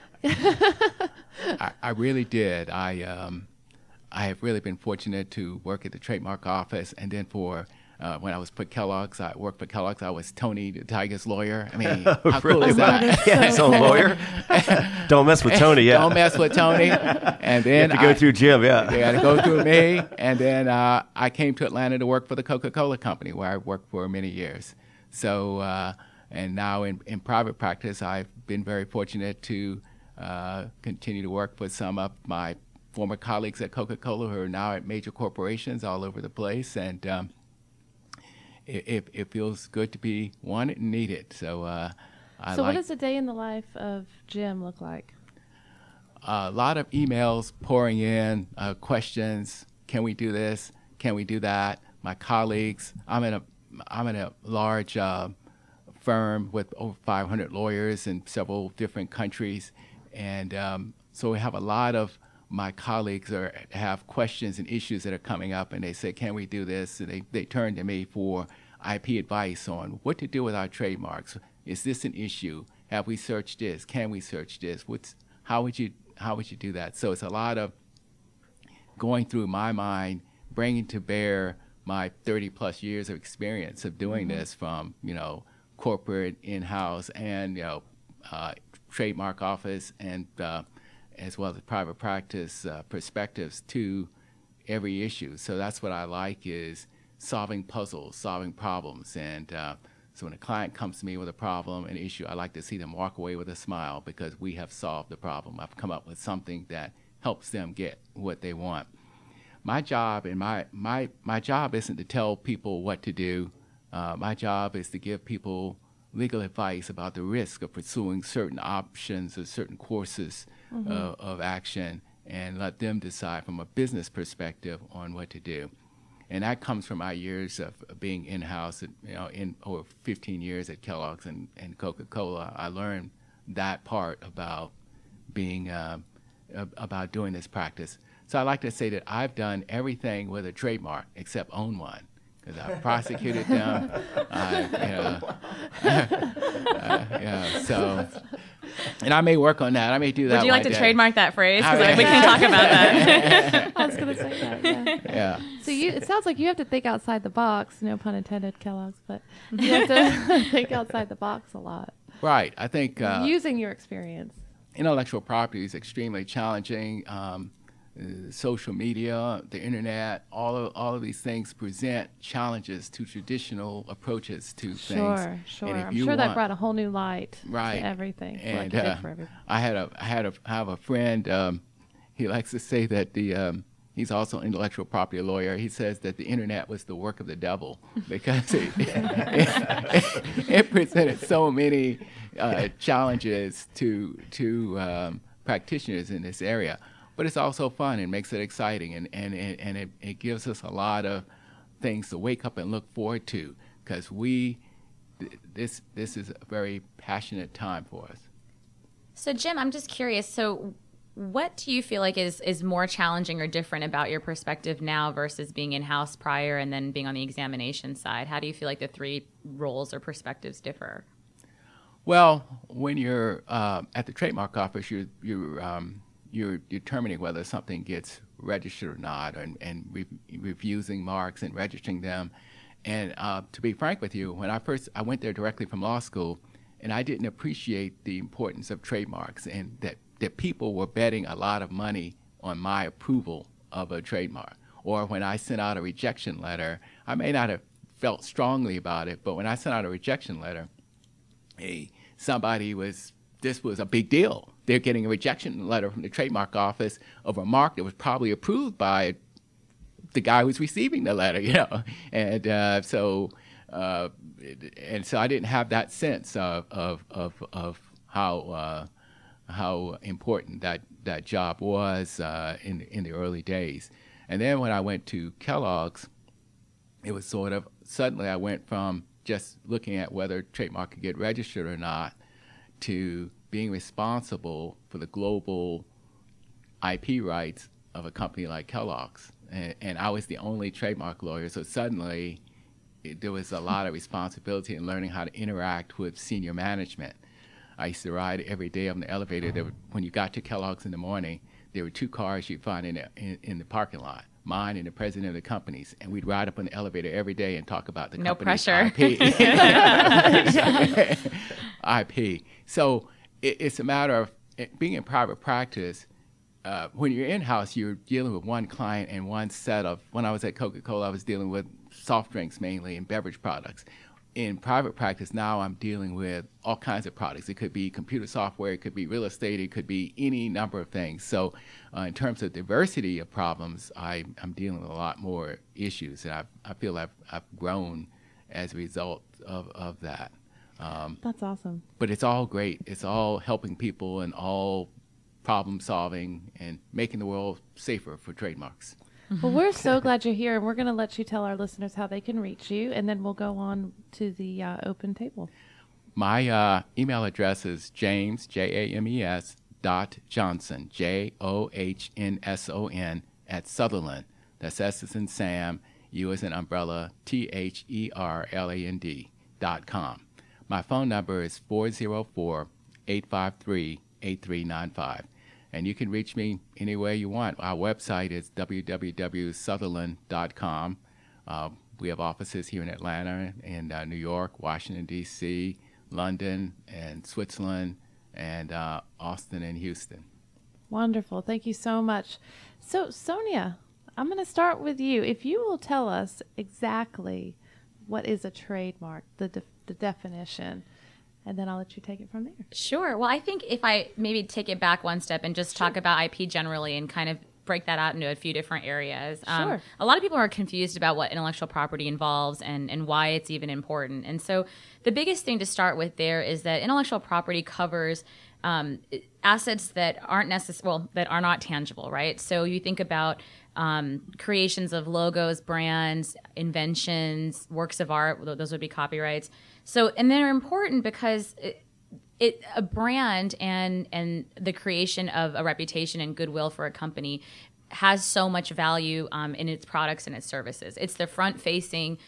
I, I really did. I um, I have really been fortunate to work at the trademark office, and then for uh, when I was for Kellogg's, I worked for Kellogg's. I was Tony the Tiger's lawyer. I mean, how cool is that? Yeah, his own lawyer. Don't mess with Tony. Yeah. Don't mess with Tony. And You then have to go I- through Jim. Yeah. They got to go through me, and then uh, I came to Atlanta to work for the Coca-Cola Company, where I worked for many years. So, uh, and now in, in private practice, I've been very fortunate to uh, continue to work with some of my former colleagues at Coca-Cola who are now at major corporations all over the place, and um, it, it, it feels good to be wanted and needed. So, uh, I So like what does a day in the life of Jim look like? a lot of emails pouring in, uh, questions. Can we do this? Can we do that? My colleagues. I'm in a I'm in a large uh, firm with over five hundred lawyers in several different countries, and um, so we have a lot of my colleagues are have questions and issues that are coming up, and they say, "Can we do this?" And they they turn to me for I P advice on what to do with our trademarks. Is this an issue? Have we searched this? Can we search this? What's how would you how would you do that? So it's a lot of going through my mind, bringing to bear my thirty plus years of experience of doing Mm-hmm. this from, you know, corporate, in-house, and, you know, uh, trademark office, and uh, as well as private practice uh, perspectives to every issue. So that's what I like, is solving puzzles, solving problems. And uh, so when a client comes to me with a problem, an issue, I like to see them walk away with a smile because we have solved the problem. I've come up with something that helps them get what they want. My job and my, my, my job isn't to tell people what to do. Uh, my job is to give people legal advice about the risk of pursuing certain options or certain courses mm-hmm. uh, of action, and let them decide from a business perspective on what to do. And that comes from my years of being in-house, at, you know, in over fifteen years at Kellogg's and, and Coca-Cola. I learned that part about being, uh, about doing this practice. So I like to say that I've done everything with a trademark except own one, because I've prosecuted them. I, you know, uh, yeah, so, and I may work on that. I may do that. Would you like one to day. trademark that phrase? Because I mean- we can talk about that. I was going to say that. Yeah. Yeah. So you, it sounds like you have to think outside the box. No pun intended, Kellogg's, but you have to think outside the box a lot, Right. I think uh, using your experience. intellectual property is extremely challenging. Um, uh, social media, the internet, all of all of these things present challenges to traditional approaches to things. Sure, sure. And if I'm you sure that want- brought a whole new light Right. to everything. And like it uh, did for everything. I had a I had a I have a friend. Um, he likes to say that the um, he's also an intellectual property lawyer. He says that the internet was the work of the devil because it, it, it presented so many uh, challenges to to um, practitioners in this area. But it's also fun and makes it exciting, and and and, and it, it gives us a lot of things to wake up and look forward to, because we th- this this is a very passionate time for us. So, Jim, I'm just curious. So, what do you feel like is, is more challenging or different about your perspective now versus being in-house prior and then being on the examination side? How do you feel like the three roles or perspectives differ? Well, when you're uh, at the trademark office, you're you're um, you're determining whether something gets registered or not, and and re- refusing marks and registering them. And uh, to be frank with you, when I first I went there directly from law school, and I didn't appreciate the importance of trademarks, and that that people were betting a lot of money on my approval of a trademark. Or when I sent out a rejection letter, I may not have felt strongly about it, but when I sent out a rejection letter, hey, somebody was, this was a big deal. They're getting a rejection letter from the trademark office of a mark that was probably approved by the guy who's receiving the letter, you know. And uh, so, uh, and so I didn't have that sense of of of, of how uh, how important that, that job was uh, in in the early days. And then when I went to Kellogg's, it was sort of suddenly I went from just looking at whether trademark could get registered or not to being responsible for the global I P rights of a company like Kellogg's. And, and I was the only trademark lawyer, so suddenly it, there was a lot of responsibility in learning how to interact with senior management. I used to ride every day on the elevator. There were, when you got to Kellogg's in the morning, there were two cars you'd find in the, in, in the parking lot, mine and the president of the companies, and we'd ride up on the elevator every day and talk about the No company's pressure. I P. I P. So it, it's a matter of it, being in private practice. Uh, when you're in-house, you're dealing with one client and one set of, when I was at Coca-Cola, I was dealing with soft drinks mainly and beverage products. In private practice now, I'm dealing with all kinds of products. It could be computer software, it could be real estate, it could be any number of things. So uh, in terms of diversity of problems, I, I'm dealing with a lot more issues, and I, I feel I've, I've grown as a result of, of that. Um, That's awesome. but it's all great. It's all helping people and all problem solving and making the world safer for trademarks. Well, we're so glad you're here, and we're going to let you tell our listeners how they can reach you, and then we'll go on to the uh, open table. My uh, email address is James, J A M E S, dot Johnson, J O H N S O N, at Sutherland. That's S as in Sam, U as in umbrella, T H E R L A N D, dot com. My phone number is four oh four, eight five three, eight three nine five. And you can reach me any way you want. Our website is w w w dot sutherland dot com. Uh, we have offices here in Atlanta, and uh, New York, Washington, D C, London, and Switzerland, and uh, Austin and Houston. Wonderful. Thank you so much. So, Sonia, I'm going to start with you. If you will tell us exactly what is a trademark, the de- the definition, and then I'll let you take it from there. Sure. Well, I think if I maybe take it back one step and just Sure. talk about I P generally and kind of break that out into a few different areas. Um, Sure. A lot of people are confused about what intellectual property involves and, and why it's even important. And so the biggest thing to start with there is that intellectual property covers um, assets that aren't necess- well, that are not tangible, right? So you think about um, creations of logos, brands, inventions, works of art, those would be copyrights. So, and they're important because it, It a brand and and the creation of a reputation and goodwill for a company has so much value um, in its products and its services. It's the front-facing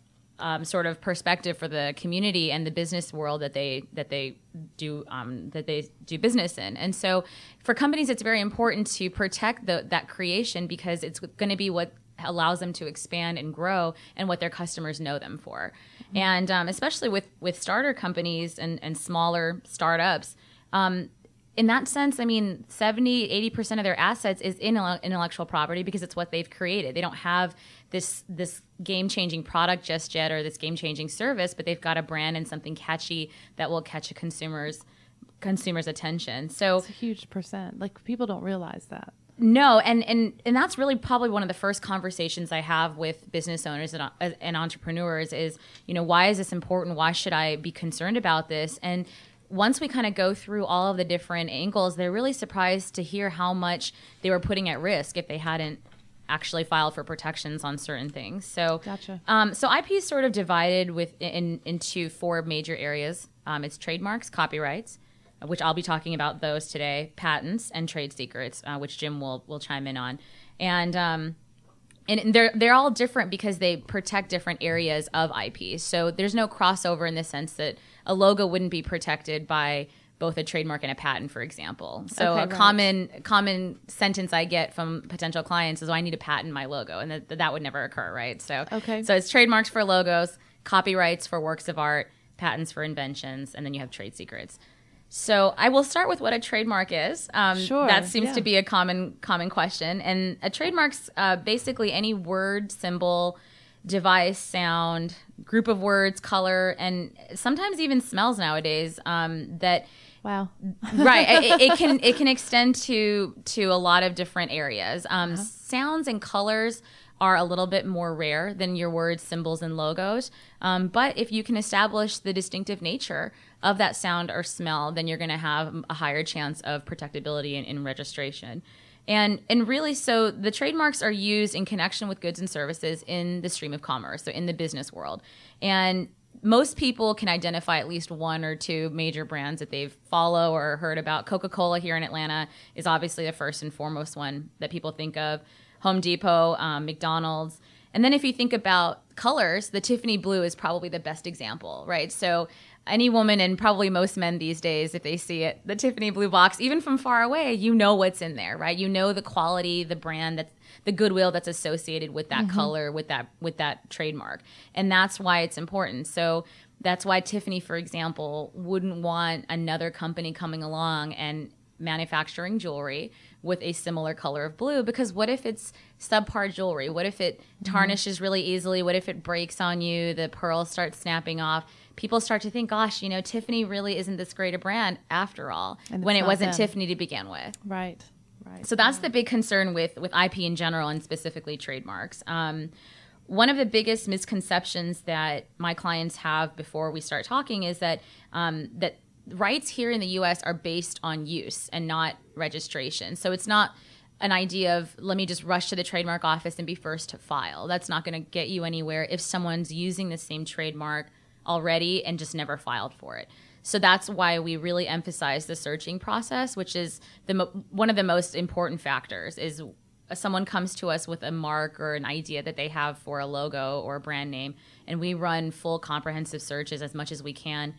um, sort of perspective for the community and the business world that they that they do um, that they do business in. And so, for companies, it's very important to protect the, that creation because it's going to be what allows them to expand and grow and what their customers know them for. Mm-hmm. And um, especially with, with starter companies and, and smaller startups, um, in that sense, I mean, seventy, eighty percent of their assets is in intellectual property because it's what they've created. They don't have this this game-changing product just yet or this game-changing service, but they've got a brand and something catchy that will catch a consumer's, consumer's attention. So It's a huge percent. Like, people don't realize that. No, and, and and that's really probably one of the first conversations I have with business owners and, and entrepreneurs is, you know, why is this important? Why should I be concerned about this? And once we kind of go through all of the different angles, they're really surprised to hear how much they were putting at risk if they hadn't actually filed for protections on certain things. So, Gotcha. um, so I P is sort of divided with in, into four major areas. Um, it's trademarks, copyrights, which I'll be talking about those today, patents and trade secrets, uh, which Jim will will chime in on, and um, and they're they're all different because they protect different areas of I P. So there's no crossover in the sense that a logo wouldn't be protected by both a trademark and a patent, for example. So Okay, a right. common common sentence I get from potential clients is, "Oh, I need to patent my logo," and that that would never occur, right? So Okay. so it's trademarks for logos, copyrights for works of art, patents for inventions, and then you have trade secrets. So I will start with what a trademark is. Um, Sure, That seems yeah. to be a common common question. And a trademark's uh, basically any word, symbol, device, sound, group of words, color, and sometimes even smells nowadays um, that Wow. right it, it can it can extend to to a lot of different areas. Um, Uh-huh. Sounds and colors are a little bit more rare than your words, symbols, and logos. Um, but if you can establish the distinctive nature of that sound or smell, then you're going to have a higher chance of protectability in, in registration. And and really, so the trademarks are used in connection with goods and services in the stream of commerce, so in the business world. And most people can identify at least one or two major brands that they've follow or heard about. Coca-Cola here in Atlanta is obviously the first and foremost one that people think of. Home Depot, um, McDonald's. And then if you think about colors, the Tiffany blue is probably the best example, right? So any woman and probably most men these days, if they see it, the Tiffany blue box, even from far away, you know what's in there, right? You know the quality, the brand, that's the goodwill that's associated with that color, with that with that trademark. And that's why it's important. So that's why Tiffany, for example, wouldn't want another company coming along and manufacturing jewelry with a similar color of blue, because what if it's subpar jewelry? What if it tarnishes really easily? What if it breaks on you? The pearls start snapping off. People start to think, gosh, you know, Tiffany really isn't this great a brand after all, And it's when it not wasn't them. Tiffany to begin with. Right. Right. So that's the big concern with, with I P in general and specifically trademarks. Um, one of the biggest misconceptions that my clients have before we start talking is that um, that rights here in the U S are based on use and not registration. So it's not an idea of, let me just rush to the trademark office and be first to file. That's not going to get you anywhere if someone's using the same trademark already and just never filed for it. So that's why we really emphasize the searching process, which is the mo- one of the most important factors. Is someone comes to us with a mark or an idea that they have for a logo or a brand name, and we run full comprehensive searches as much as we can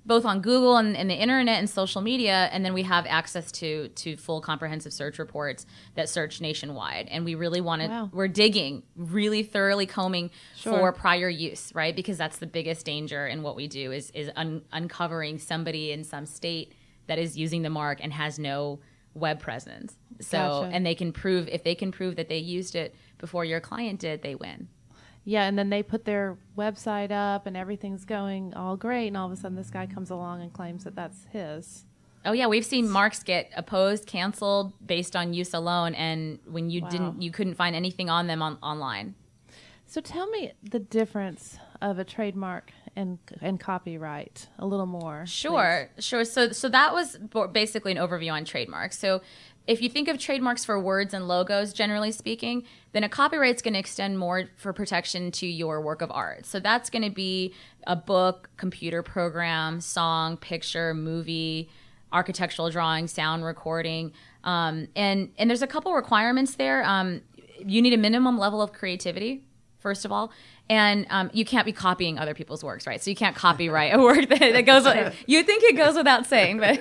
both on Google and, and the internet and social media, and then we have access to to full comprehensive search reports that search nationwide. And we really want to, Wow. we're digging, really thoroughly combing Sure. for prior use, right? Because that's the biggest danger in what we do is is un- uncovering somebody in some state that is using the mark and has no web presence. So, Gotcha. and they can prove, if they can prove that they used it before your client did, they win. Yeah, and then they put their website up and everything's going all great, and all of a sudden this guy comes along and claims that that's his. Oh yeah, we've seen marks get opposed, canceled based on use alone, and when you Wow. didn't, you couldn't find anything on them on, online. So tell me the difference of a trademark and and copyright a little more. Sure, sure. So, so that was bo- basically an overview on trademarks. So, if you think of trademarks for words and logos, generally speaking, then a copyright's going to extend more for protection to your work of art. So that's going to be a book, computer program, song, picture, movie, architectural drawing, sound recording, um, and and there's a couple requirements there. Um, you need a minimum level of creativity, first of all. And um, you can't be copying other people's works, right? So you can't copyright a work that, that goes. You'd think it goes without saying, but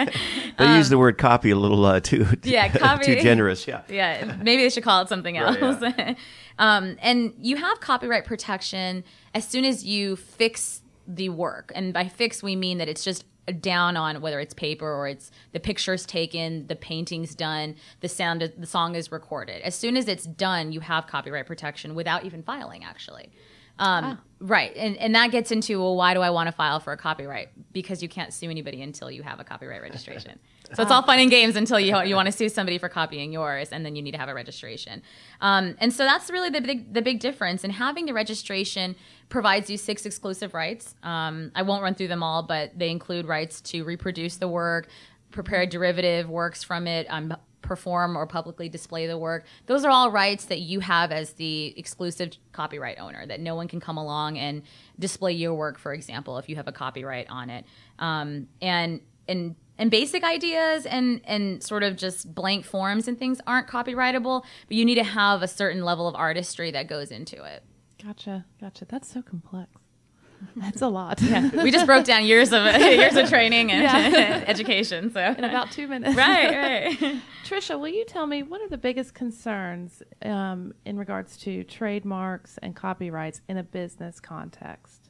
They use the word copy a little uh, too yeah, copy- too generous. Yeah. yeah, maybe they should call it something else. Right, um, and you have copyright protection as soon as you fix the work, and by fix we mean that it's just down on whether it's paper or it's the picture's taken, the painting's done, the sound, the song is recorded. As soon as it's done, you have copyright protection without even filing, actually. Um, Right, and and that gets into, well, why do I want to file for a copyright? Because you can't sue anybody until you have a copyright registration. So it's all fun and games until you you want to sue somebody for copying yours, and then you need to have a registration. Um, and so that's really the big the big difference. And having the registration provides you six exclusive rights. Um, I won't run through them all, but they include rights to reproduce the work, prepare derivative works from it, um, perform or publicly display the work. Those are all rights that you have as the exclusive copyright owner, that no one can come along and display your work, for example, if you have a copyright on it. Um, and and and basic ideas and and sort of just blank forms and things aren't copyrightable, but you need to have a certain level of artistry that goes into it. Gotcha, gotcha. That's so complex. That's a lot. We just broke down years of years of training and Yeah. education. So In about two minutes. right, right. Trisha, will you tell me what are the biggest concerns um, in regards to trademarks and copyrights in a business context?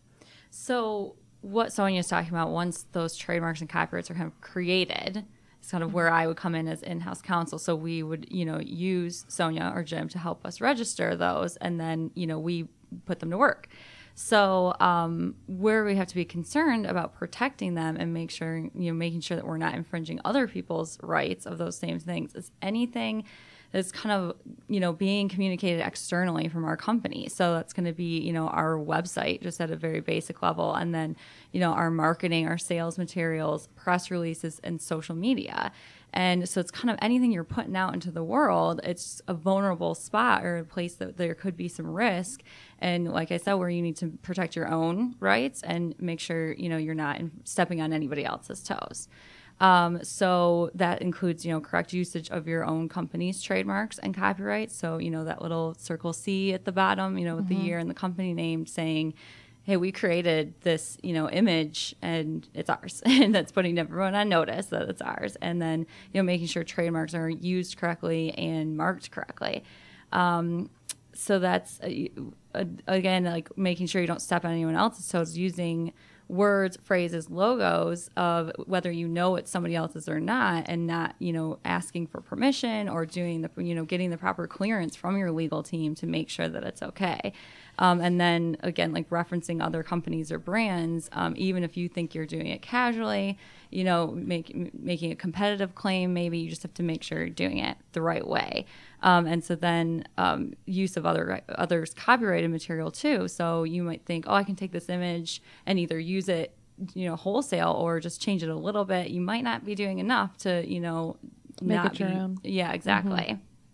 So what Sonia's talking about, once those trademarks and copyrights are kind of created, is kind of where I would come in as in-house counsel. So we would, you know, use Sonia or Jim to help us register those, and then, you know, we put them to work. So um, where we have to be concerned about protecting them and make sure, you know, making sure that we're not infringing other people's rights of those same things is anything that's kind of, you know, being communicated externally from our company. So that's going to be, you know, our website just at a very basic level. And then, you know, our marketing, our sales materials, press releases, and social media. And so it's kind of anything you're putting out into the world. It's a vulnerable spot or a place that there could be some risk. And like I said, where you need to protect your own rights and make sure, you know, you're not in, stepping on anybody else's toes. Um, so that includes, you know, correct usage of your own company's trademarks and copyrights. So, you know, that little circle C at the bottom, you know, with mm-hmm. the year and the company name saying, hey, we created this, you know, image and it's ours. And that's putting everyone on notice that it's ours. And then, you know, making sure trademarks are used correctly and marked correctly. Um, so that's, uh, again, like making sure you don't step on anyone else's toes, using words, phrases, logos of whether you know it's somebody else's or not, and not, you know, asking for permission or doing the, you know, getting the proper clearance from your legal team to make sure that it's okay. Um, and then again, like referencing other companies or brands, um, even if you think you're doing it casually, you know, make, making a competitive claim, maybe you just have to make sure you're doing it the right way. Um, and so then um, use of other others' copyrighted material too. So you might think, oh, I can take this image and either use it, you know, wholesale or just change it a little bit. You might not be doing enough to, you know, Make not it your be, own. Yeah, exactly. Mm-hmm.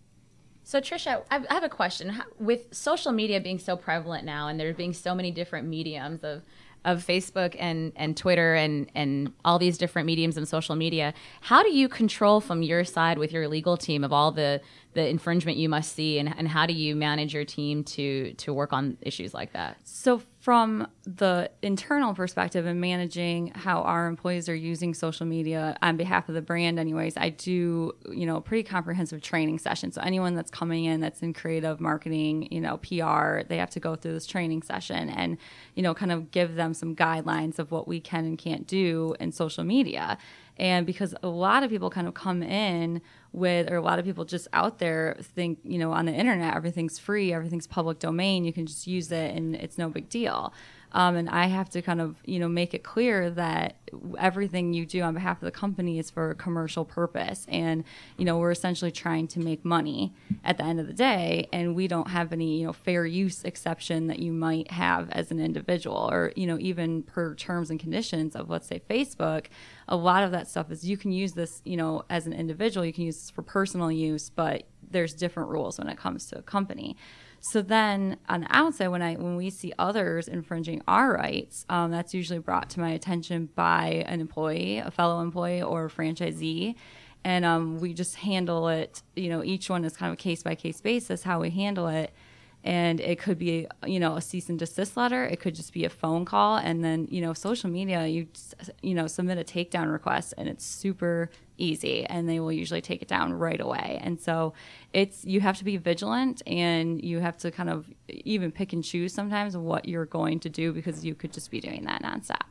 So Trisha, I have a question. How, with social media being so prevalent now, and there being so many different mediums of, of Facebook and, and Twitter and, and all these different mediums and social media, how do you control from your side with your legal team of all the, the infringement you must see, and, and how do you manage your team to, to work on issues like that? So from the internal perspective and managing how our employees are using social media on behalf of the brand anyways, I do, you know, a pretty comprehensive training session. So anyone that's coming in that's in creative marketing, you know, P R, they have to go through this training session and, you know, kind of give them some guidelines of what we can and can't do in social media. And because a lot of people kind of come in with, or a lot of people just out there think, you know, on the internet, everything's free, everything's public domain, you can just use it and it's no big deal. Um, and I have to kind of, you know, make it clear that everything you do on behalf of the company is for a commercial purpose. And, you know, we're essentially trying to make money at the end of the day. And we don't have any, you know, fair use exception that you might have as an individual, or, you know, even per terms and conditions of, let's say, Facebook. A lot of that stuff is you can use this, you know, as an individual, you can use this for personal use, but there's different rules when it comes to a company. So then on the outside, when I when we see others infringing our rights, um, that's usually brought to my attention by an employee, a fellow employee, or a franchisee. And um, we just handle it, you know, each one is kind of a case-by-case basis how we handle it. And it could be, you know, a cease and desist letter. It could just be a phone call. And then, you know, social media, you, you know, submit a takedown request and it's super easy and they will usually take it down right away. And so it's, you have to be vigilant and you have to kind of even pick and choose sometimes what you're going to do because you could just be doing that nonstop.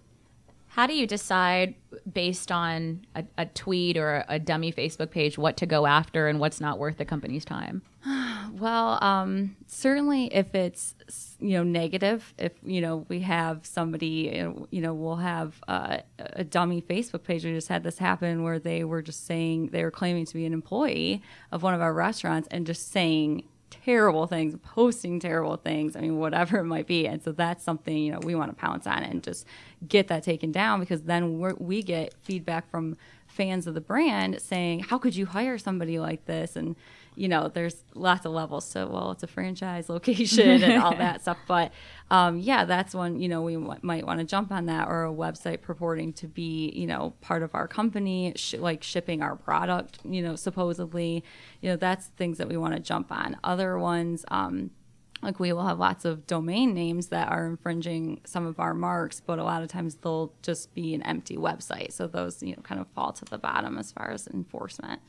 How do you decide based on a, a tweet or a dummy Facebook page what to go after and what's not worth the company's time? Well, um, certainly if it's, you know, negative, if, you know, we have somebody, you know, we'll have uh, a dummy Facebook page. We just had this happen where they were just saying, they were claiming to be an employee of one of our restaurants and just saying terrible things, posting terrible things, I mean, whatever it might be. And so that's something, you know, we want to pounce on and just get that taken down, because then we're, we get feedback from fans of the brand saying, how could you hire somebody like this? And, you know, there's lots of levels to, well, it's a franchise location and all that stuff. But um, yeah, that's when, you know, we w- might want to jump on that, or a website purporting to be, you know, part of our company, sh- like shipping our product, you know, supposedly, you know, that's things that we want to jump on. Other ones, um, like we will have lots of domain names that are infringing some of our marks, but a lot of times they'll just be an empty website. So those, you know, kind of fall to the bottom as far as enforcement.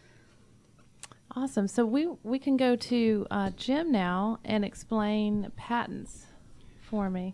Awesome. So we we can go to uh, Jim now and explain patents for me.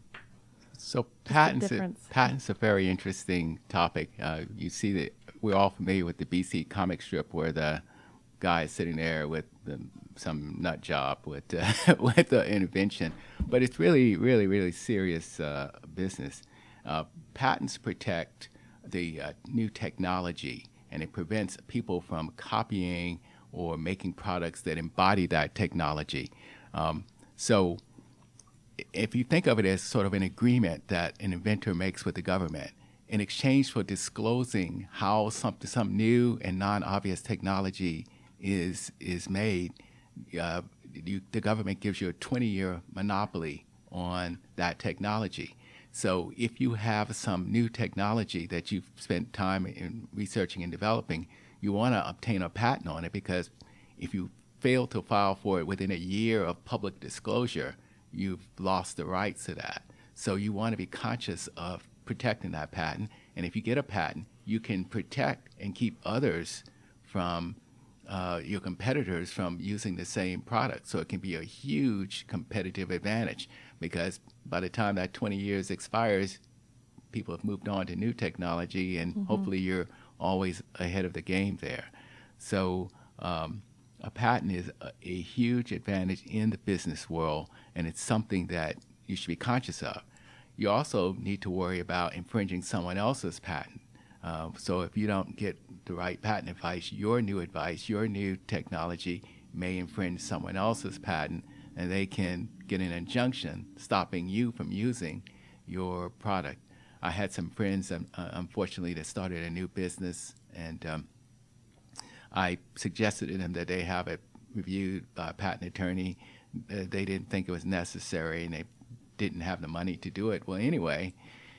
So patents, are, difference. patents are a very interesting topic. Uh, you see that we're all familiar with the B C comic strip where the guy is sitting there with the, some nut job with uh, with the invention, but it's really, really, really serious uh, business. Uh, patents protect the uh, new technology, and it prevents people from copying or making products that embody that technology. Um, so if you think of it as sort of an agreement that an inventor makes with the government in exchange for disclosing how some, some new and non-obvious technology is is made, uh, you, the government gives you a twenty-year monopoly on that technology. So if you have some new technology that you've spent time in researching and developing, you want to obtain a patent on it, because if you fail to file for it within a year of public disclosure, you've lost the rights to that. So you want to be conscious of protecting that patent. And if you get a patent, you can protect and keep others from, uh, your competitors from using the same product. So it can be a huge competitive advantage, because by the time that twenty years expires, people have moved on to new technology, and mm-hmm. hopefully you're always ahead of the game there. So um, a patent is a, a huge advantage in the business world, and it's something that you should be conscious of. You also need to worry about infringing someone else's patent. Uh, so if you don't get the right patent advice, your new advice, your new technology may infringe someone else's patent, and they can get an injunction stopping you from using your product. I had some friends, um, uh, unfortunately, that started a new business, and um, I suggested to them that they have it reviewed by a patent attorney. Uh, they didn't think it was necessary, and they didn't have the money to do it. Well, anyway,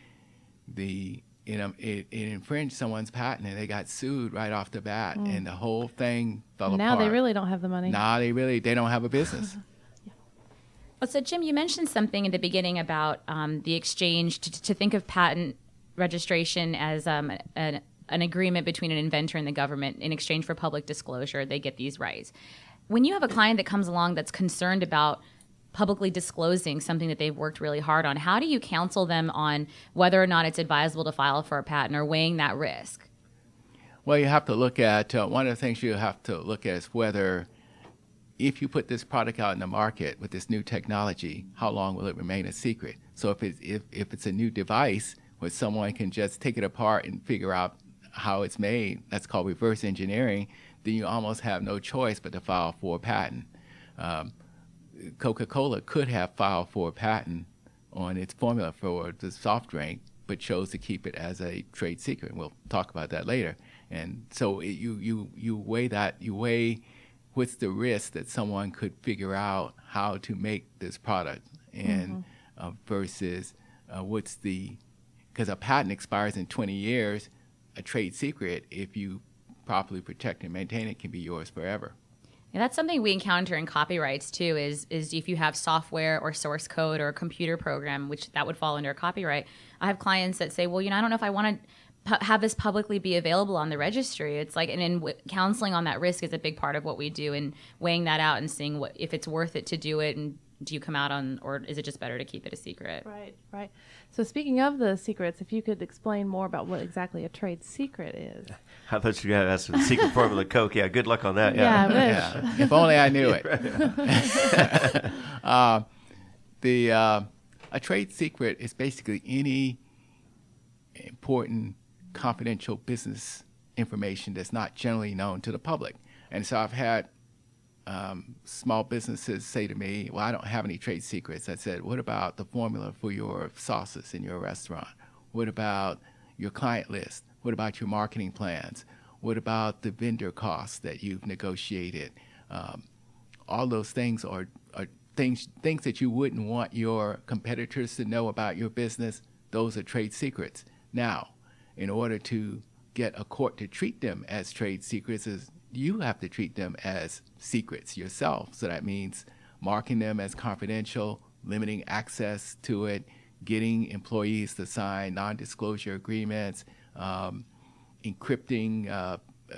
the you know it, it infringed someone's patent, and they got sued right off the bat, mm. and the whole thing fell now apart. Now they really don't have the money. Now they really they don't have a business. Well, so Jim, you mentioned something in the beginning about um, the exchange, to, to think of patent registration as um, an, an agreement between an inventor and the government in exchange for public disclosure. They get these rights. When you have a client that comes along that's concerned about publicly disclosing something that they've worked really hard on, how do you counsel them on whether or not it's advisable to file for a patent or weighing that risk? Well, you have to look at, uh, one of the things you have to look at is whether, if you put this product out in the market with this new technology, how long will it remain a secret? So if it's, if, if it's a new device where someone can just take it apart and figure out how it's made, that's called reverse engineering, then you almost have no choice but to file for a patent. Um, Coca-Cola could have filed for a patent on its formula for the soft drink, but chose to keep it as a trade secret. We'll talk about that later. And so it, you, you, you weigh that, you weigh what's the risk that someone could figure out how to make this product, and mm-hmm. uh, versus uh, what's the, because a patent expires in twenty years, a trade secret, if you properly protect and maintain it, can be yours forever. Yeah, that's something we encounter in copyrights too, is is if you have software or source code or a computer program, which that would fall under copyright. I have clients that say, well, you know, I don't know if I want to pu- have this publicly be available on the registry. It's like, and in w- counseling on that risk is a big part of what we do, and weighing that out and seeing what if it's worth it to do it, and do you come out on, or is it just better to keep it a secret? Right, right. So speaking of the secrets, if you could explain more about what exactly a trade secret is. I thought you were going to ask for the secret formula Coke. Yeah, good luck on that. Yeah, yeah, I wish. Yeah. If only I knew it. uh, the uh, a trade secret is basically any important confidential business information that's not generally known to the public. And so I've had Um, small businesses say to me, well, I don't have any trade secrets. I said, what about the formula for your sauces in your restaurant? What about your client list? What about your marketing plans? What about the vendor costs that you've negotiated? Um, all those things are, are things, things that you wouldn't want your competitors to know about your business. Those are trade secrets. Now, in order to get a court to treat them as trade secrets, is you have to treat them as secrets yourself. So that means marking them as confidential, limiting access to it, getting employees to sign non-disclosure agreements, um, encrypting uh,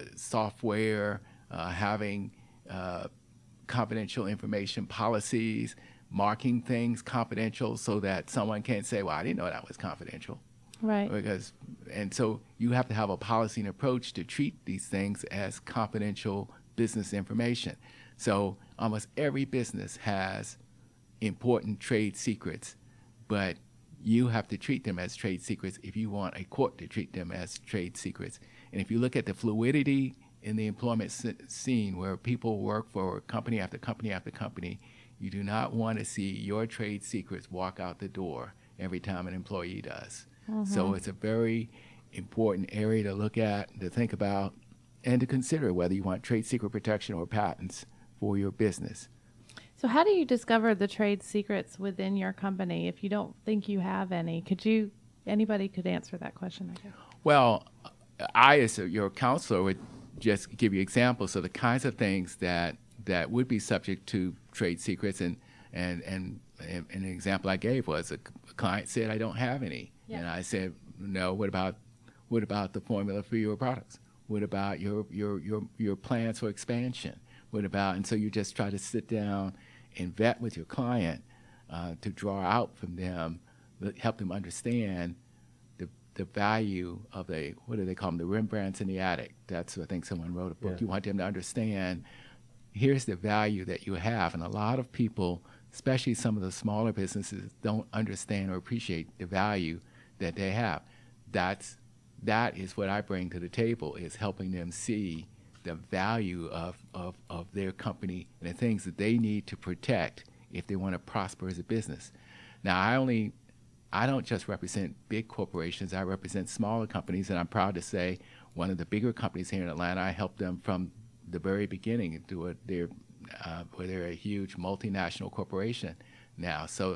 software, uh, having uh, confidential information policies, marking things confidential so that someone can't say, well, I didn't know that was confidential. Right. Because, and so you have to have a policy and approach to treat these things as confidential business information. So almost every business has important trade secrets, but you have to treat them as trade secrets if you want a court to treat them as trade secrets. And if you look at the fluidity in the employment scene where people work for company after company after company, you do not want to see your trade secrets walk out the door every time an employee does. Mm-hmm. So it's a very important area to look at, to think about, and to consider whether you want trade secret protection or patents for your business. So how do you discover the trade secrets within your company if you don't think you have any? Could you, anybody could answer that question, I guess. Well, I, as a, your counselor, would just give you examples of the kinds of things that, that would be subject to trade secrets. And, and, and, and an example I gave was a, a client said, I don't have any. Yeah. And I said, no, what about what about the formula for your products? What about your, your, your, your plans for expansion? What about, and so you just try to sit down and vet with your client uh, to draw out from them, help them understand the the value of the, what do they call them, the Rembrandts in the attic. That's, I think someone wrote a book. Yeah. You want them to understand, here's the value that you have. And a lot of people, especially some of the smaller businesses, don't understand or appreciate the value that they have. That's, that is what I bring to the table, is helping them see the value of, of, of their company and the things that they need to protect if they want to prosper as a business. Now, I only, I don't just represent big corporations, I represent smaller companies, and I'm proud to say one of the bigger companies here in Atlanta, I helped them from the very beginning to a, they're, uh, where they're a huge multinational corporation now. So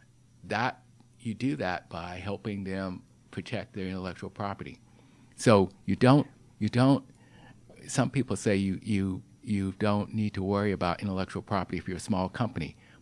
that, you do that by helping them protect their intellectual property. So you don't, you don't, some people say you, you, you don't need to worry about intellectual property if you're a small company,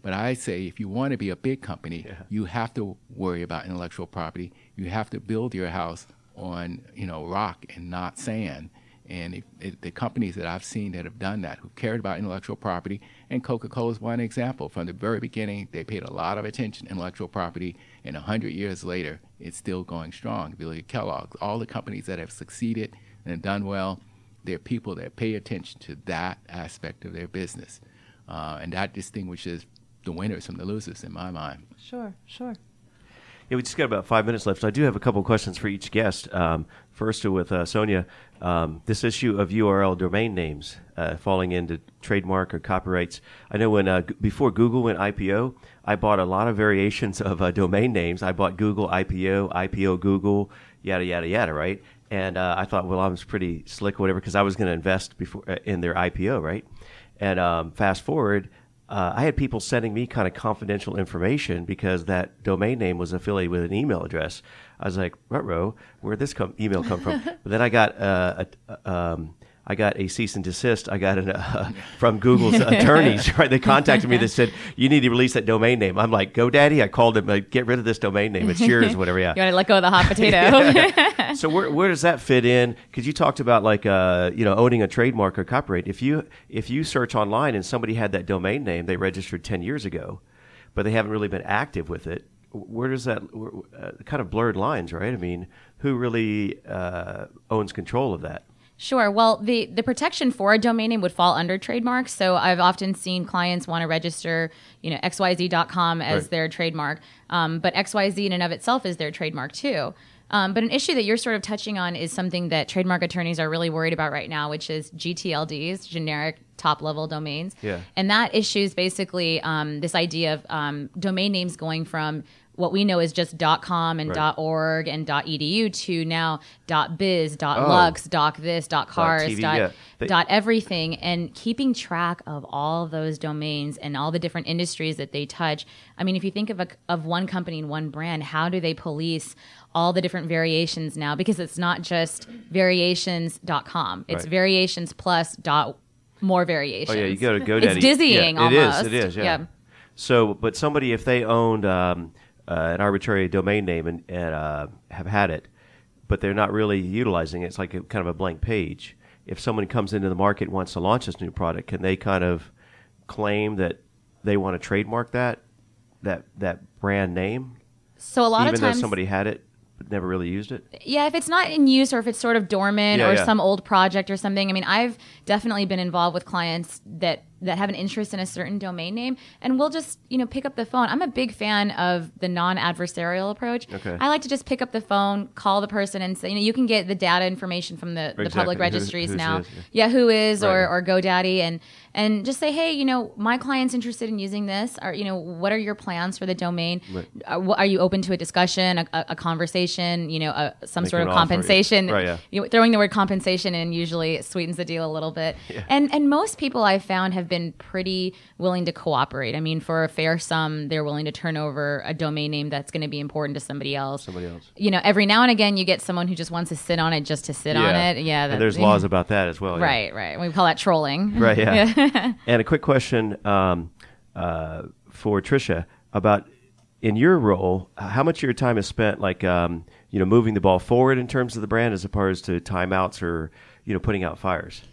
But I say if you want to be a big company, Yeah. you have to worry about intellectual property. You have to build your house on, you know, rock and not sand. And if, if the companies that I've seen that have done that, who've cared about intellectual property, and Coca-Cola is one example. From the very beginning, they paid a lot of attention to intellectual property, and a hundred years later, it's still going strong. If you look at Kellogg, all the companies that have succeeded and have done well, they're people that pay attention to that aspect of their business. Uh, and that distinguishes the winners from the losers in my mind. Sure, sure. Yeah, we just got about five minutes left. So I do have a couple of questions for each guest. Um, first, with uh, Sonia, um, this issue of U R L domain names uh, falling into trademark or copyrights. I know when uh, g- before Google went I P O, I bought a lot of variations of uh, domain names. I bought Google I P O, I P O Google, yada yada yada, right? And uh, I thought, well, I was pretty slick, or whatever, because I was going to invest before uh, in their I P O, right? And um, fast forward. Uh, I had people sending me kind of confidential information because that domain name was affiliated with an email address. I was like, ruh-roh, where'd this come, email come from? But then I got uh, a, um, I got a cease and desist. I got an, uh, from Google's attorneys, right? They contacted me. They said, you need to release that domain name. I'm like, GoDaddy? I called them, like, get rid of this domain name. It's yours, whatever, yeah. You want to let go of the hot potato. So where where does that fit in? Because you talked about like uh you know owning a trademark or copyright. If you if you search online and somebody had that domain name they registered ten years ago, but they haven't really been active with it, where does that uh, kind of blurred lines, right? I mean, who really uh, owns control of that? Sure. Well, the, the protection for a domain name would fall under trademark. So I've often seen clients want to register, you know, X Y Z dot com as Right. their trademark, um, but X Y Z in and of itself is their trademark too. Um, but an issue that you're sort of touching on is something that trademark attorneys are really worried about right now, which is G T L Ds, generic top-level domains. Yeah. And that issue is basically um, this idea of um, domain names going from what we know is just .com and Right. .org and .edu to now .biz, Oh. .lux, .this, .cars, .tv, dot, yeah. They- dot everything, and keeping track of all those domains and all the different industries that they touch. I mean, if you think of a, of one company and one brand, how do they police all the different variations now? Because it's not just variations dot com. It's Right. variations plus dot more variations. Oh yeah, you go to GoDaddy. It's dizzying yeah, It is. almost. It is. Yeah. Yeah. So, but somebody, if they owned um, uh, an arbitrary domain name and, and uh, have had it, but they're not really utilizing it, it's like a, kind of a blank page. If someone comes into the market and wants to launch this new product, can they kind of claim that they want to trademark that that that brand name, So a lot even of times, though somebody had it but never really used it? yeah, if it's not in use or if it's sort of dormant Yeah, or yeah. some old project or something. I mean, I've definitely been involved with clients that that have an interest in a certain domain name, and we'll just, you know, pick up the phone. I'm a big fan of the non-adversarial approach. Okay. I like to just pick up the phone, call the person, and say, you know, you can get the data information from the, the Exactly. public Who- registries who's now. is, yeah. Yeah, who is Right. or, or GoDaddy, and and just say, hey, you know, my client's interested in using this. Or, you know, what are your plans for the domain? Right. Are, wh- are you open to a discussion, a, a, a conversation, you know, a, some Make sort an of offer, yeah. compensation? Right, yeah. You know, throwing the word compensation in usually sweetens the deal a little bit. Yeah. And and most people I've found have been pretty willing to cooperate. I mean, for a fair sum, they're willing to turn over a domain name that's going to be important to somebody else. Somebody else. You know, every now and again, you get someone who just wants to sit on it just to sit on it. Yeah, And that- there's laws about that as well. yeah. Right, right. We call that trolling. Right, yeah. And a quick question um, uh, for Tricia about in your role, how much of your time is spent like um, you know moving the ball forward in terms of the brand as opposed to timeouts or you know putting out fires?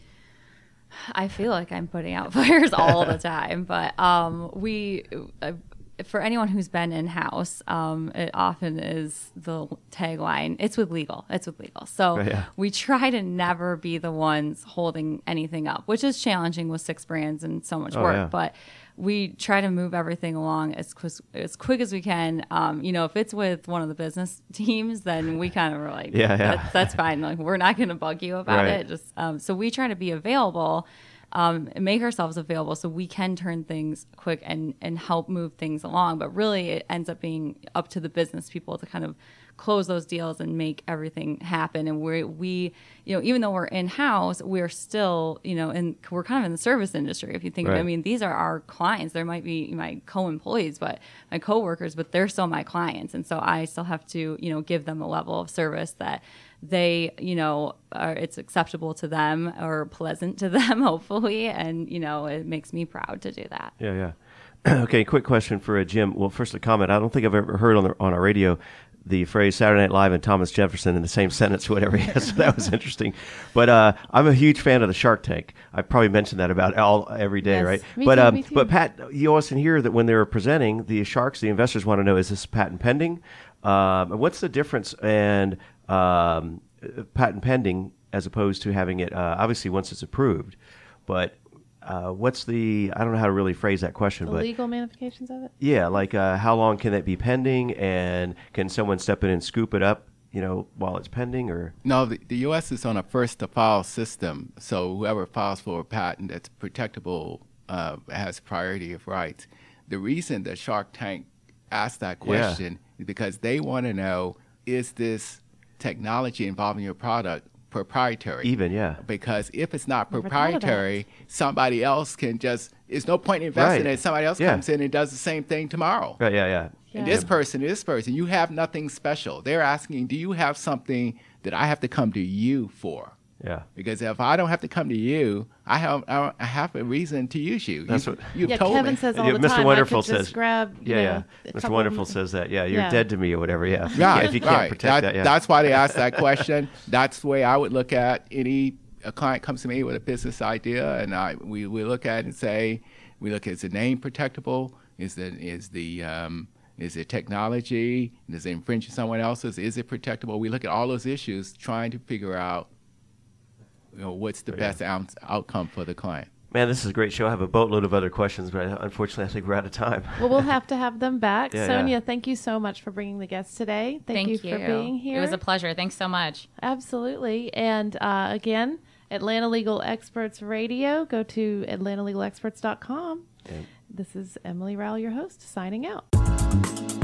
I feel like I'm putting out fires all the time, but um, we, uh, for anyone who's been in house, um, it often is the tagline. It's with legal. It's with legal. So Oh, yeah. we try to never be the ones holding anything up, which is challenging with six brands and so much Oh, work. yeah. But we try to move everything along as quick, as quick as we can. Um, you know, if it's with one of the business teams, then we kind of are like, Yeah, yeah. That's, that's fine. Like, we're not going to bug you about Right. it. Just um, so we try to be available, um, and make ourselves available so we can turn things quick and and help move things along. But really, it ends up being up to the business people to kind of close those deals and make everything happen. And we we you know, even though we're in house, we're still, you know, and we're kind of in the service industry. If you think, Right. I mean, these are our clients. There might be my co-employees, but my coworkers, but they're still my clients, and so I still have to, you know, give them a level of service that they, you know, are, it's acceptable to them or pleasant to them, hopefully, and you know, it makes me proud to do that. Yeah, yeah. Okay, quick question for uh, Jim. Well, first a comment. I don't think I've ever heard on the, on our radio the phrase Saturday Night Live and Thomas Jefferson in the same sentence, whatever. Yes, so that was interesting. But uh, I'm a huge fan of the Shark Tank. I probably mentioned that about all every day, Yes, right? me but too, um, me too. but Pat, you often hear that when they're presenting, the sharks, the investors want to know, is this patent pending? Um, and what's the difference and um, patent pending as opposed to having it uh, obviously once it's approved? But uh, what's the, I don't know how to really phrase that question, The but legal ramifications of it? yeah, like uh, how long can that be pending, and can someone step in and scoop it up, you know, while it's pending, or? No, the, the U S is on a first-to-file system, so whoever files for a patent that's protectable uh, has priority of rights. The reason that Shark Tank asked that question is because they want to know, is this technology involving your product proprietary? Even, yeah. Because if it's not Never thought of that. proprietary, somebody else can just, there's no point in investing Right. in it. Somebody else Yeah. comes in and does the same thing tomorrow. Right, yeah, yeah. Yeah. And this person, this person, you have nothing special. They're asking, do you have something that I have to come to you for? Yeah. Because if I don't have to come to you, I have I have a reason to use you. That's you, what- you've Yeah, told Kevin me. says all Yeah, the Mister time. Wonderful I could just says- grab, you Yeah, know, yeah. a Mister couple Wonderful of them. says that. Yeah, you're Yeah. dead to me or whatever. Yeah. Right, if you can't right. protect that, yeah. That's why they asked that question. That's the way I would look at any a client comes to me with a business idea, and I we, we look at it and say, we look at is the name protectable? Is the is the um, is it technology? Does it infringe on someone else's? Is it protectable? We look at all those issues, trying to figure out, you know, what's the best out, outcome for the client. Man, this is a great show. I have a boatload of other questions, but unfortunately, I think we're out of time. Well, we'll have to have them back. Yeah, Sonia, yeah. thank you so much for bringing the guests today. Thank, Thank you for being here. It was a pleasure. Thanks so much. Absolutely. And uh, again, Atlanta Legal Experts Radio. Go to atlanta legal experts dot com. Yeah. This is Emily Rowell, your host, signing out.